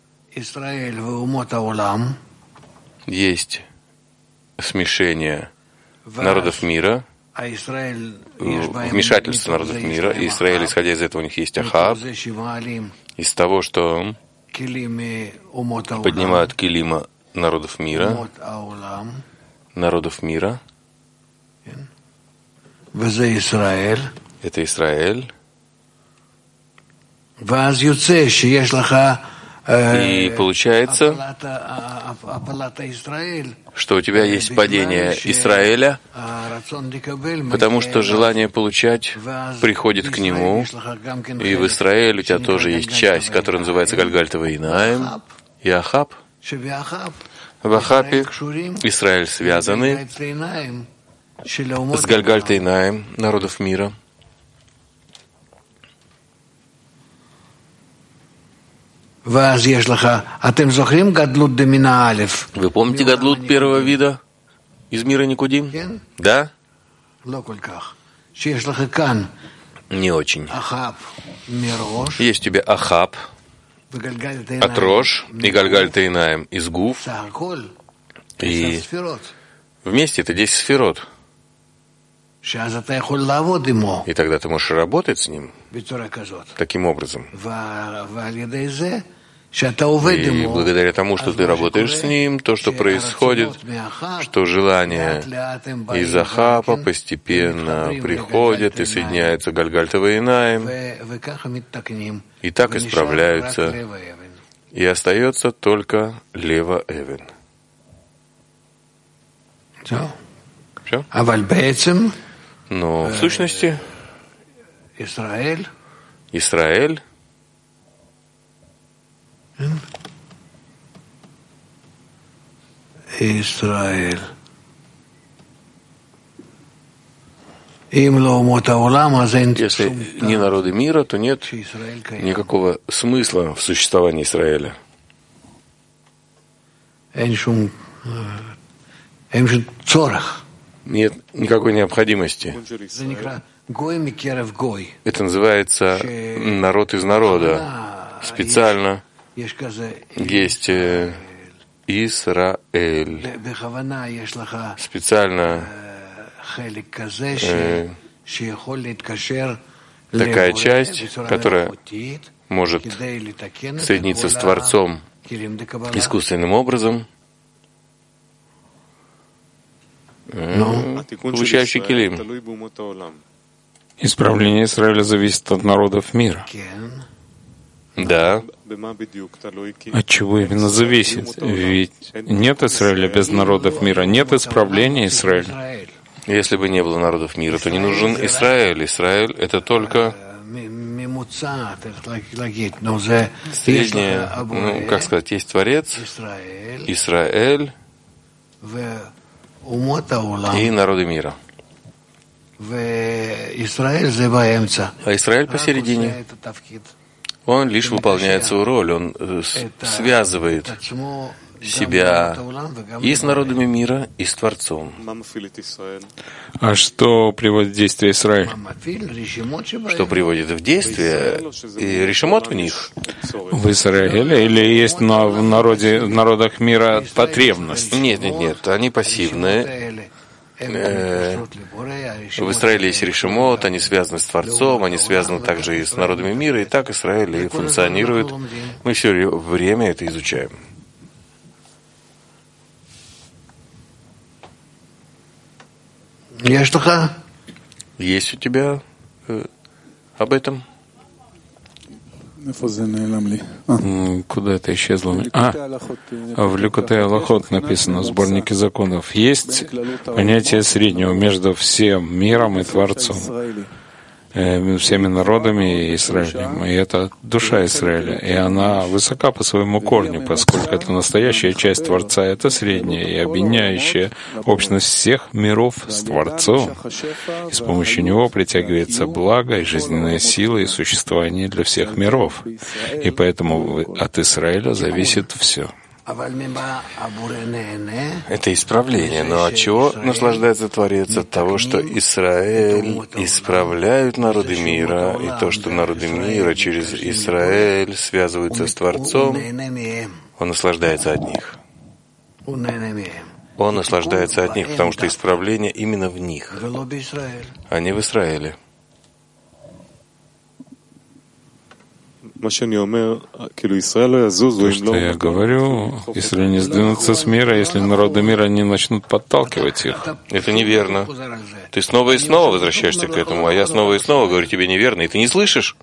есть смешение народов мира, вмешательство народов мира, и Израиль, исходя из этого, у них есть Ахаб, из того, что поднимают килима народов мира, народов мира, это Израиль, и получается, что у тебя есть падение Израиля, потому что желание получать приходит к нему, и в Израиле у тебя тоже есть часть, которая называется Гальгальтова Инаим, и Ахаб. В Ахапе Израиль связаны с Гальгальтой Инаим народов мира. Вы помните гадлут первого вида из мира Никудим? Да? Не очень. Есть у тебя Ахаб от Рош и Гальгальта Инаим из Гуф. И вместе это десять сферот. И тогда ты можешь работать с ним таким образом. И благодаря тому, что ты работаешь с ним, то, что происходит, что желания из Ахапа постепенно приходят и соединяются Гальгальтова Инаим, и так исправляются, и остается только Лева Эвен. Все? Но в сущности Израиль Израиль. Если не народы мира, то нет никакого смысла в существовании Израиля. Нет никакой необходимости. Это называется народ из народа. Специально есть Исраэль. Специально э, такая часть, которая может соединиться с Творцом искусственным образом, э, получающий килим. Исправление Израиля зависит от народов мира. Да. От чего именно зависит? Ведь нет Израиля без народов мира, нет исправления Израиля. Если бы не было народов мира, то не нужен Израиль. Израиль — это только среднее, ну, как сказать, есть Творец, Израиль и народы мира. А Израиль посередине. Он лишь выполняет свою роль, он связывает себя и с народами мира, и с Творцом. А что приводит в действие Израиль? Что приводит в действие и решимот в них? В Израиле или есть на, в, народе, в народах мира потребность? Нет, нет, нет, они пассивные. В Израиле есть решимот, они связаны с Творцом, они связаны также и с народами мира, и так Израиль и функционирует. Мы все время это изучаем. Есть у тебя э, об этом? Куда это исчезло? А, в Ликутей Алахот написано, в сборнике законов. Есть понятие среднего между всем миром и Творцом, всеми народами и Израилем. И это душа Израиля. И она высока по своему корню, поскольку это настоящая часть Творца, это средняя и объединяющая общность всех миров с Творцом. И с помощью него притягивается благо и жизненная сила и существование для всех миров. И поэтому от Израиля зависит все. Это исправление. Но от чего наслаждается Творец? От того, что Израиль исправляют народы мира, и то, что народы мира через Израиль связываются с Творцом, он наслаждается от них. Он наслаждается от них, потому что исправление именно в них, а не в Израиле. То, что я говорю, если не сдвинутся с мира, если народы мира не начнут подталкивать их. Это неверно. Ты снова и снова возвращаешься к этому, а я снова и снова говорю тебе неверно, и ты не слышишь.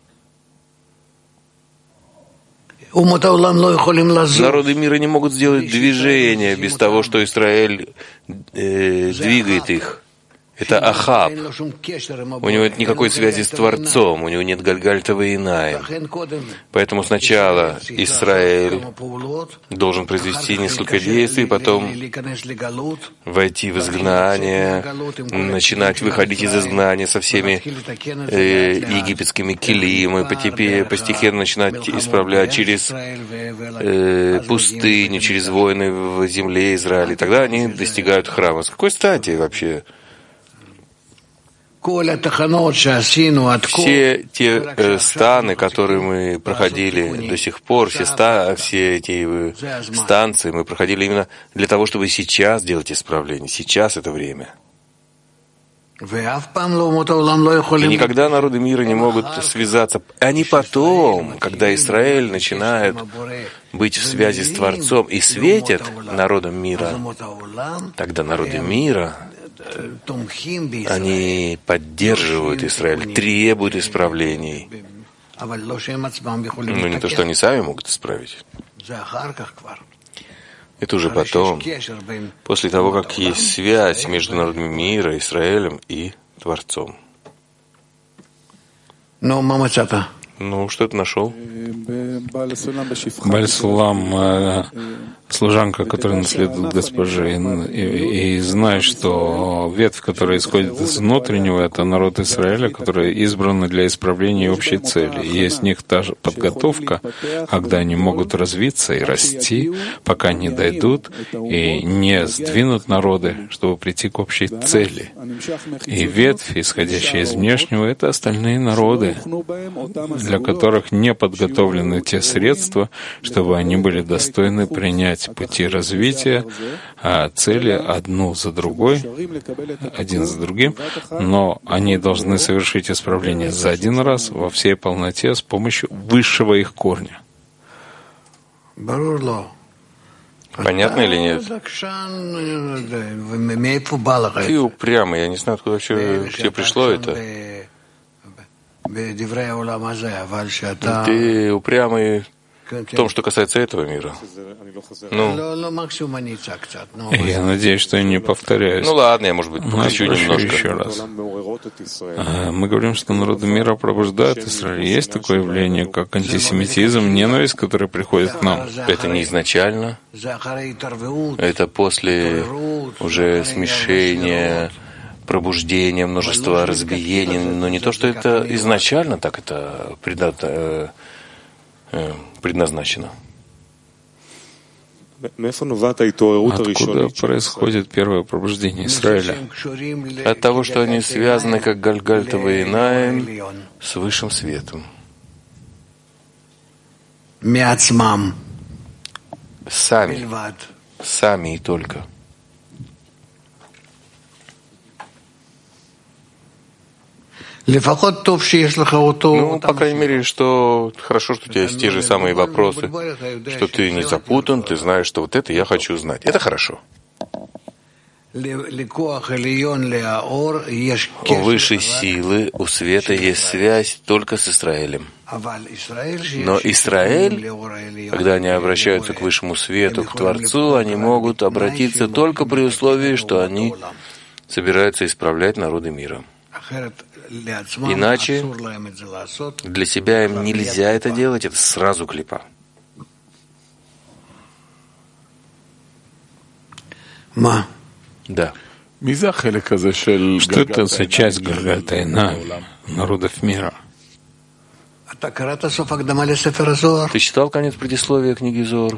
Народы мира не могут сделать движение без того, что Израиль э, двигает их. Это Ахаб. У него нет никакой связи с Творцом, у него нет Гальгальтова Инаим. Поэтому сначала Израиль должен произвести несколько действий, потом войти в изгнание, начинать выходить из изгнания со всеми э, египетскими килим, и постепенно начинать исправлять через э, пустыню, через войны в земле Израиля. И тогда они достигают храма. С какой стати вообще? Все те э, станы, которые мы проходили до сих пор, все, ста, все эти э, станции мы проходили именно для того, чтобы сейчас делать исправление. Сейчас это время. И никогда народы мира не могут связаться. Они потом, когда Израиль начинает быть в связи с Творцом и светит народам мира, тогда народы мира, они поддерживают Израиль, требуют исправлений. Но не то, что они сами могут исправить. Это уже потом, после того, как есть связь между народами мира, Израилем и Творцом. Ну, что ты нашел? Баль-Сулам, служанка, которая наследует госпожи, и, и знает, что ветвь, которая исходит из внутреннего, это народ Израиля, который избран для исправления общей цели. И есть в них та же подготовка, когда они могут развиться и расти, пока они дойдут и не сдвинут народы, чтобы прийти к общей цели. И ветвь, исходящая из внешнего, это остальные народы, для которых не подготовлены те средства, чтобы они были достойны принять пути развития, а цели одну за другой, один за другим, но они должны совершить исправление за один раз во всей полноте с помощью высшего их корня. Понятно или нет? Ты упрямый, я не знаю, откуда вообще к тебе пришло это. Ты упрямый в том, что касается этого мира. Ну, я надеюсь, что я не повторяюсь. Ну ладно, я, может быть, покричу немножко. Еще раз. Мы говорим, что народы мира пробуждают Израиль. Есть такое явление, как антисемитизм, ненависть, которая приходит к нам. Это не изначально. Это после уже смешения, пробуждения, множества разбиений. Но не то, что это изначально так это предназначено. Откуда происходит первое пробуждение Израиля? От того, что они связаны, как Гальгальтовые Инаим, с высшим светом. Сами. Сами и только. Ну, по крайней мере, что хорошо, что у тебя есть те же самые вопросы, что ты не запутан, ты знаешь, что вот это я хочу знать. Это хорошо. У высшей силы, у света есть связь только с Израилем. Но Израиль, когда они обращаются к высшему свету, к Творцу, они могут обратиться только при условии, что они собираются исправлять народы мира. Иначе для себя им нельзя это делать, это сразу клипа. Да. Что это за часть Гальгальта Инаим, народов мира? Ты читал конец предисловия книги Зоар?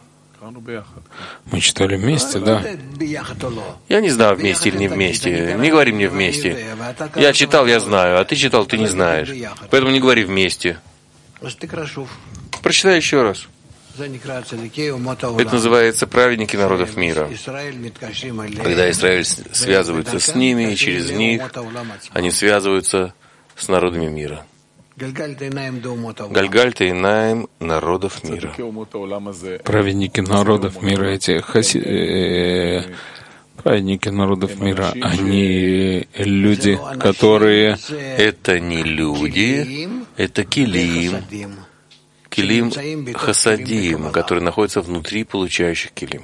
Мы читали вместе, да? Я не знаю, вместе или не вместе. Не говори мне вместе. Я читал, я знаю, а ты читал, ты не знаешь. Поэтому не говори вместе. Прочитай еще раз. Это называется праведники народов мира. Когда Израиль связывается с ними, и через них они связываются с народами мира. Гальгальта Инаим народов мира. Праведники народов мира, эти хаси... э, праведники народов мира, они люди, которые... Это не люди, это килим. Килим хасадим, который находится внутри получающих килим.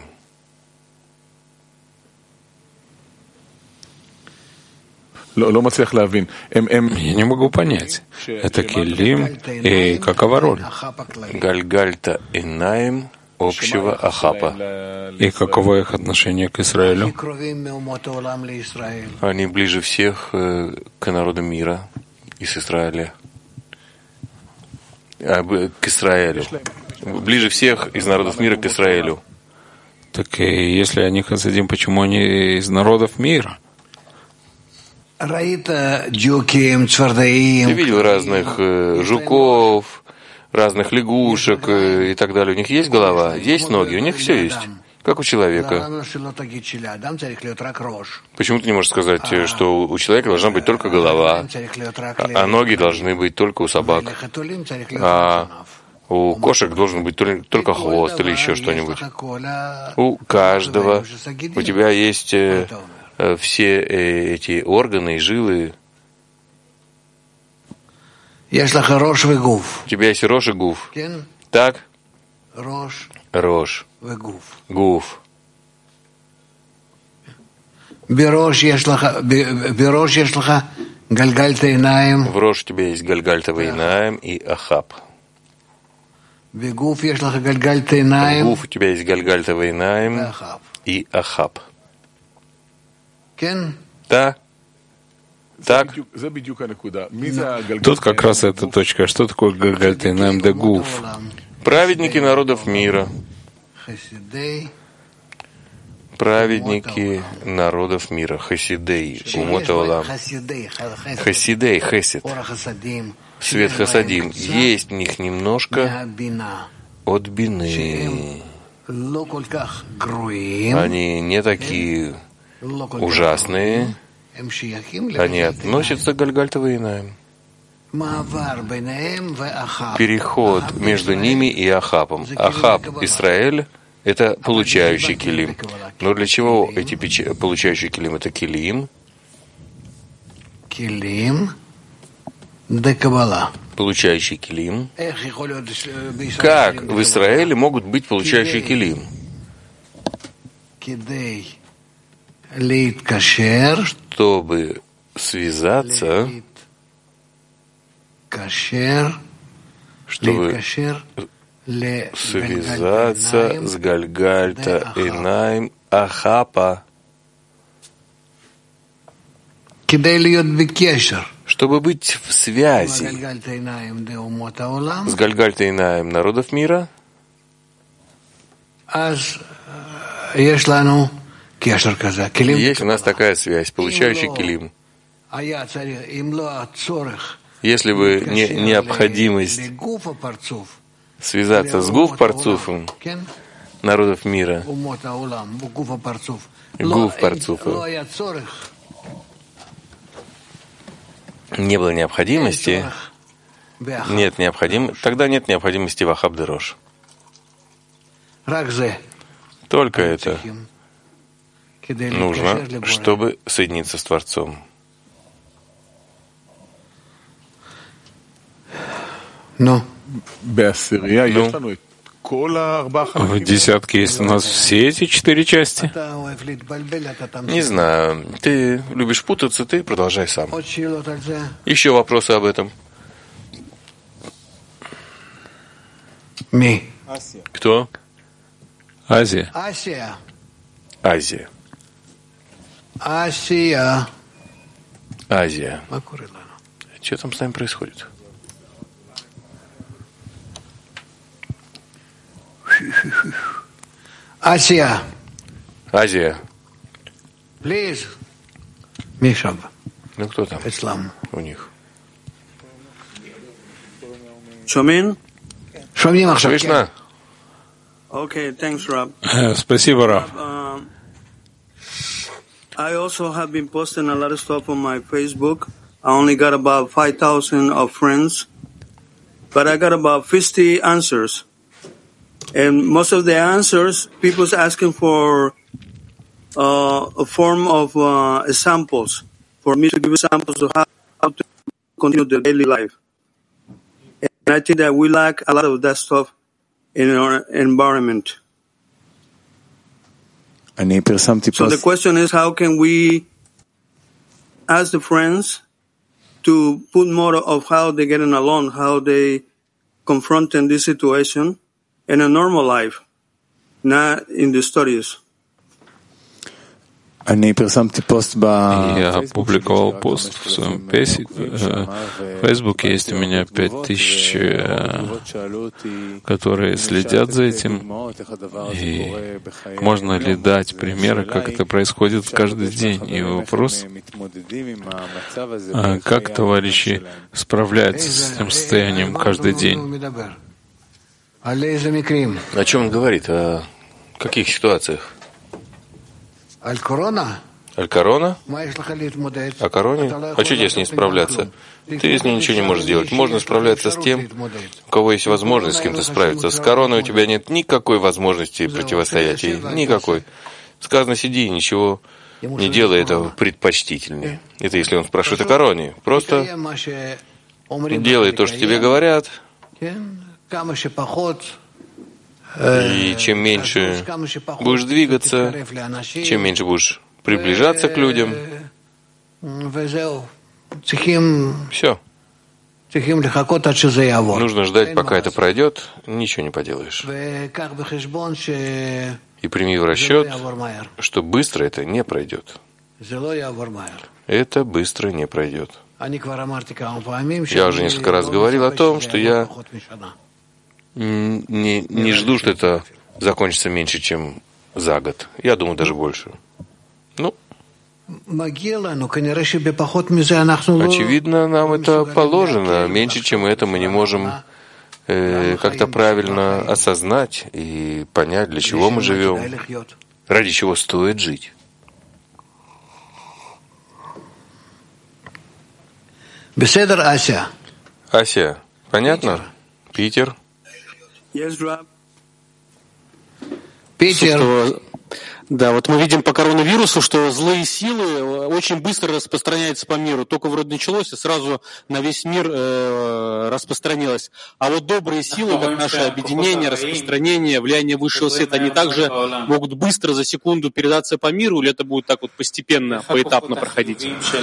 Я не могу понять, это килим и какова роль? Гальгальта Инаим общего Ахапа. И каково их отношение к Израилю? Они ближе всех к народу мира из Израиля. К Израилю. Ближе всех из народов мира к Израилю. Так и если они хасидим, почему они из народов мира? Ты видел разных э, жуков, разных лягушек э, и так далее. У них есть голова, есть ноги, у них все есть. как у человека. Почему ты не можешь сказать, что у человека должна быть только голова, а ноги должны быть только у собак, а у кошек должен быть только хвост или еще что-нибудь? У каждого, у тебя есть все эти органы и жилы. У тебя есть рош и гуф. Так? Рош. Гуф. В рош у тебя есть гальгальтовый инаем и ахаб. В гуф у тебя есть гальгальтовый инаем и ахаб. Да? Так? Тут как раз эта точка. Что такое гальгальтейнаем де гуф? Праведники народов мира. Праведники народов мира. Хасидей. Умот аолам. Хасидей, хесед. Свет хасадим. Есть в них немножко от бины. Они не такие ужасные. Они относятся к гальгальтовой инаем. Переход между ними и Ахабом. Ахаб, Исраэль, это получающий килим. Но для чего эти получающие килим? Это килим. Килим де Каббала. Получающий килим. Как в Израиле могут быть получающие килим? Чтобы связаться, чтобы связаться с Гальгальта Инаим Ахапа, чтобы быть в связи с Гальгальта Инаим народов мира, есть у нас такая связь, получающий килим. Если бы не необходимость связаться с гуф парцуфом народов мира, гуф парцуфа, не было необходимости, нет необходимости, тогда нет необходимости в Ахаб де Рош. Только это нужно, чтобы соединиться с Творцом. Ну, в десятке есть у нас все эти четыре части. Не знаю. Ты любишь путаться, ты продолжай сам. Еще вопросы об этом? Ми. Кто? Азия. Азия. Азия. Азия. Что там с нами происходит? Азия. Азия. Please. Миша. Ну кто там? Ислам. У них. Шомин? Шомин, слышно? Okay, thanks, Rob. Спасибо, Раб. Uh, I also have been posting a lot of stuff on my Facebook. I only got about five thousand of friends, but I got about fifty answers. And most of the answers, people's asking for uh, a form of uh, examples, for me to give examples of how, how to continue the daily life. And I think that we lack a lot of that stuff in our environment. So the question is, how can we ask the friends to put more of how they're getting along, how they confronting this situation in a normal life, not in the studies. Я опубликовал пост в своем Фейсбуке. Есть у меня пять тысяч, которые следят за этим. И можно ли дать примеры, как это происходит каждый день? И вопрос, как товарищи справляются с этим состоянием каждый день? О чем он говорит? О В каких ситуациях? Аль-Корона? Аль-Корона? О короне? А что тебе с ней справляться? Ты с ней ничего не можешь сделать. Можно справляться с тем, у кого есть возможность с кем-то справиться. С короной у тебя нет никакой возможности противостоять ей. Никакой. Сказано, сиди и ничего не делай этого предпочтительнее. Это если он спрашивает о короне. Просто делай то, что тебе говорят. И чем меньше будешь двигаться, чем меньше будешь приближаться к людям, все. Нужно ждать, пока это пройдет, ничего не поделаешь. И прими в расчет, что быстро это не пройдет. Это быстро не пройдет. Я уже несколько раз говорил о том, что я не, не жду, что это закончится меньше, чем за год. Я думаю, даже больше. Ну, очевидно, нам это положено. Меньше, чем это, мы не можем э, как-то правильно осознать и понять, для чего мы живем, ради чего стоит жить. Ася, понятно? Питер? Питер. Да, вот мы видим по коронавирусу, что злые силы очень быстро распространяются по миру. Только вроде началось, и сразу на весь мир э, распространилось. А вот добрые силы, как наше объединение, распространение, влияние высшего света, они также могут быстро за секунду передаться по миру, или это будет так вот постепенно, поэтапно проходить?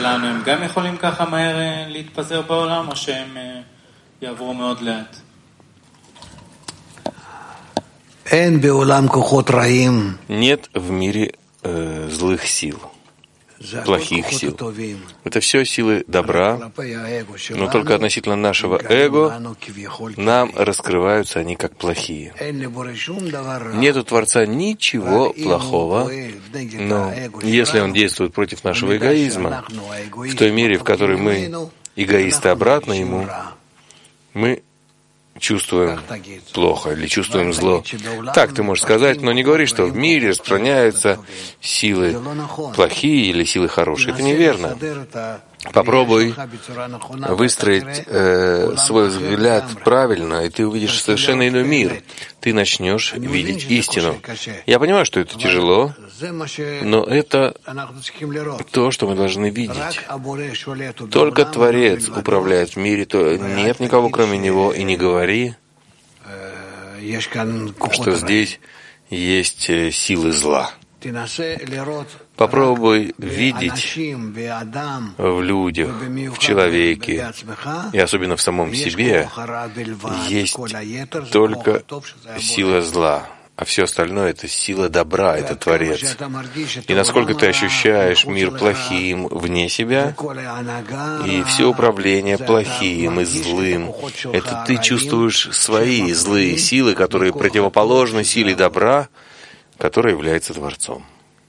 Нет в мире э, злых сил, плохих сил. Это все силы добра, но только относительно нашего эго нам раскрываются они как плохие. Нет у Творца ничего плохого, но если Он действует против нашего эгоизма, в той мере, в которой мы эгоисты обратно Ему, мы чувствуем плохо или чувствуем зло. Так ты можешь сказать, но не говори, что в мире распространяются силы плохие или силы хорошие. Это неверно. Попробуй выстроить э, свой взгляд правильно, и ты увидишь совершенно иной мир. Ты начнешь видеть истину. Я понимаю, что это тяжело, но это то, что мы должны видеть. Только Творец управляет в мире, то нет никого, кроме Него, и не говори, что здесь есть силы зла. Попробуй видеть в людях, в человеке, и особенно в самом себе, есть только сила зла, а все остальное — это сила добра, это Творец. И насколько ты ощущаешь мир плохим вне себя, и все управление плохим и злым, это ты чувствуешь свои злые силы, которые противоположны силе добра, которая является Творцом.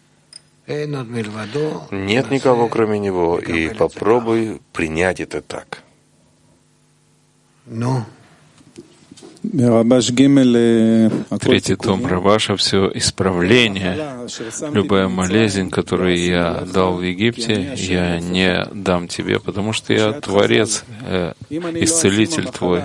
Нет никого, кроме Него, и попробуй принять это так. Третий том Рабаша, все исправление, любая болезнь, которую я дал в Египте, я не дам тебе, потому что я Творец, э, Исцелитель твой.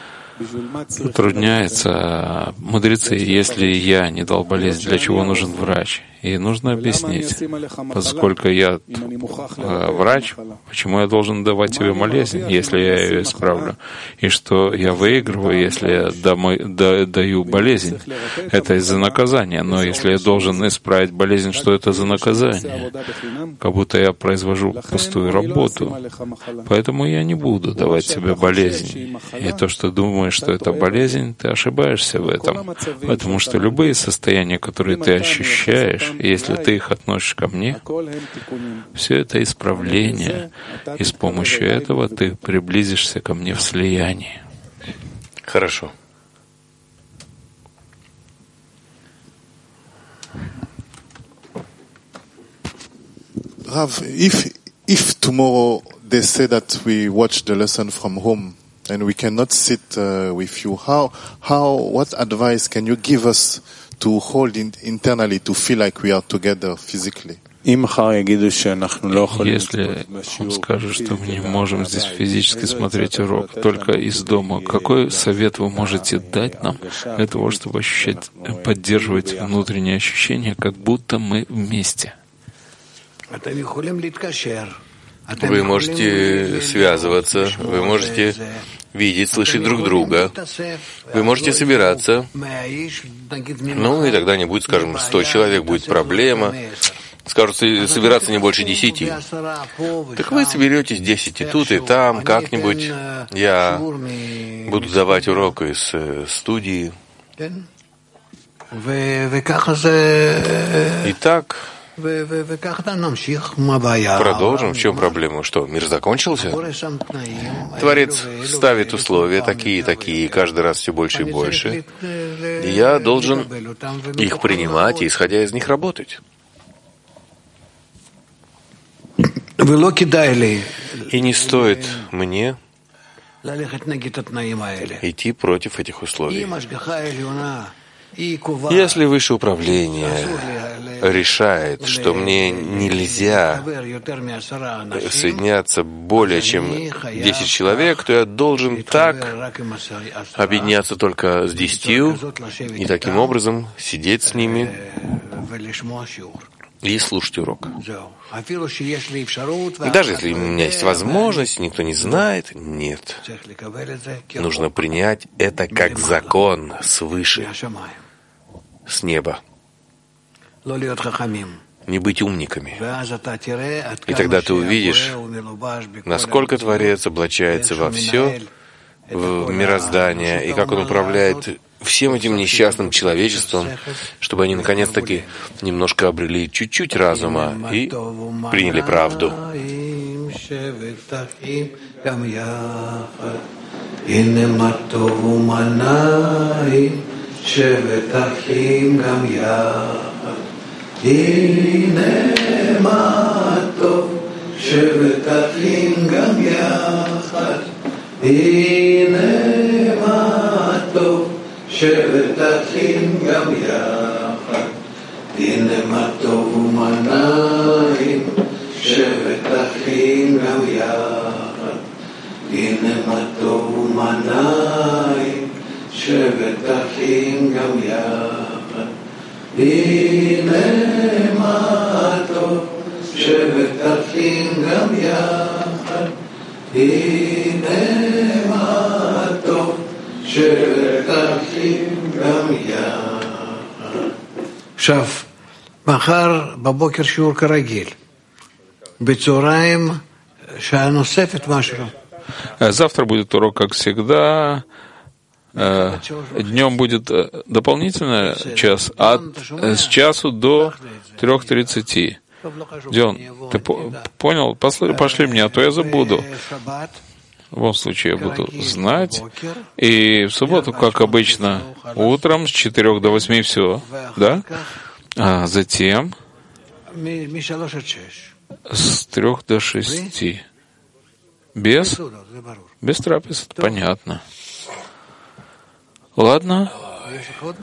Утрудняется мудрецы, если я не дал болезнь, для чего нужен врач? И нужно объяснить, поскольку я э, врач, почему я должен давать тебе болезнь, если я ее исправлю? И что я выигрываю, если я домой, да, даю болезнь? Это из-за наказания. Но если я должен исправить болезнь, что это за наказание? Как будто я произвожу пустую работу. Поэтому я не буду давать тебе болезнь. И то, что думаешь, что это болезнь, ты ошибаешься в этом. Потому что любые состояния, которые ты ощущаешь, если ты их относишь ко мне, все это исправление, и с помощью этого ты приблизишься ко мне в слиянии. Хорошо. Rav, if if tomorrow they say that we watch the lesson from home and we cannot sit uh, with you, how how what advice can you give us to hold in, internally to feel like we are together physically. Если он скажет, что мы не можем здесь физически смотреть урок, только из дома, какой совет вы можете дать нам для того, чтобы ощущать, поддерживать внутреннее ощущение, как будто мы вместе? Вы можете связываться, вы можете видеть, слышать друг друга, вы можете собираться, ну и тогда не будет, скажем, сто человек, будет проблема, скажут, собираться не больше десяти. Так вы соберетесь десять и тут, и там, как-нибудь. Я буду давать урок из студии. И так продолжим. В чем проблема? Что, мир закончился? Творец ставит условия такие и такие, каждый раз все больше и больше. И я должен их принимать и, исходя из них, работать. И не стоит мне идти против этих условий. Если высшее управление решает, что мне нельзя соединяться более чем десять человек, то я должен так объединяться только с десятью и таким образом сидеть с ними и слушать урок. Даже если у меня есть возможность, никто не знает, нет. Нужно принять это как закон свыше, с неба. Не быть умниками. И тогда ты увидишь, насколько Творец облачается во все, в мироздание, и как он управляет всем этим несчастным человечеством, чтобы они наконец-таки немножко обрели чуть-чуть разума и приняли правду. שבת אחים גם יחד, הנה מה טוב ומנעים, שבת אחים גם יחד, הנה מה טוב ומנעים, שבת אחים גם יחד, הנה מה טוב, שבת אחים גם יחד, הנה מה טוב, עכשיו, מחר בבוקר שיעור כרגיל. בצהריים, שעה נוספת משהו. Завтра будет урок, как всегда. Днем будет дополнительный час от с часу до трех тридцати. Дион, ты понял? Пошли мне, а то я забуду. В любом случае я буду знать. И в субботу, как обычно, утром с четырех до восьми все, да? А затем с трех до шести. Без? Без трапез, понятно. Ладно.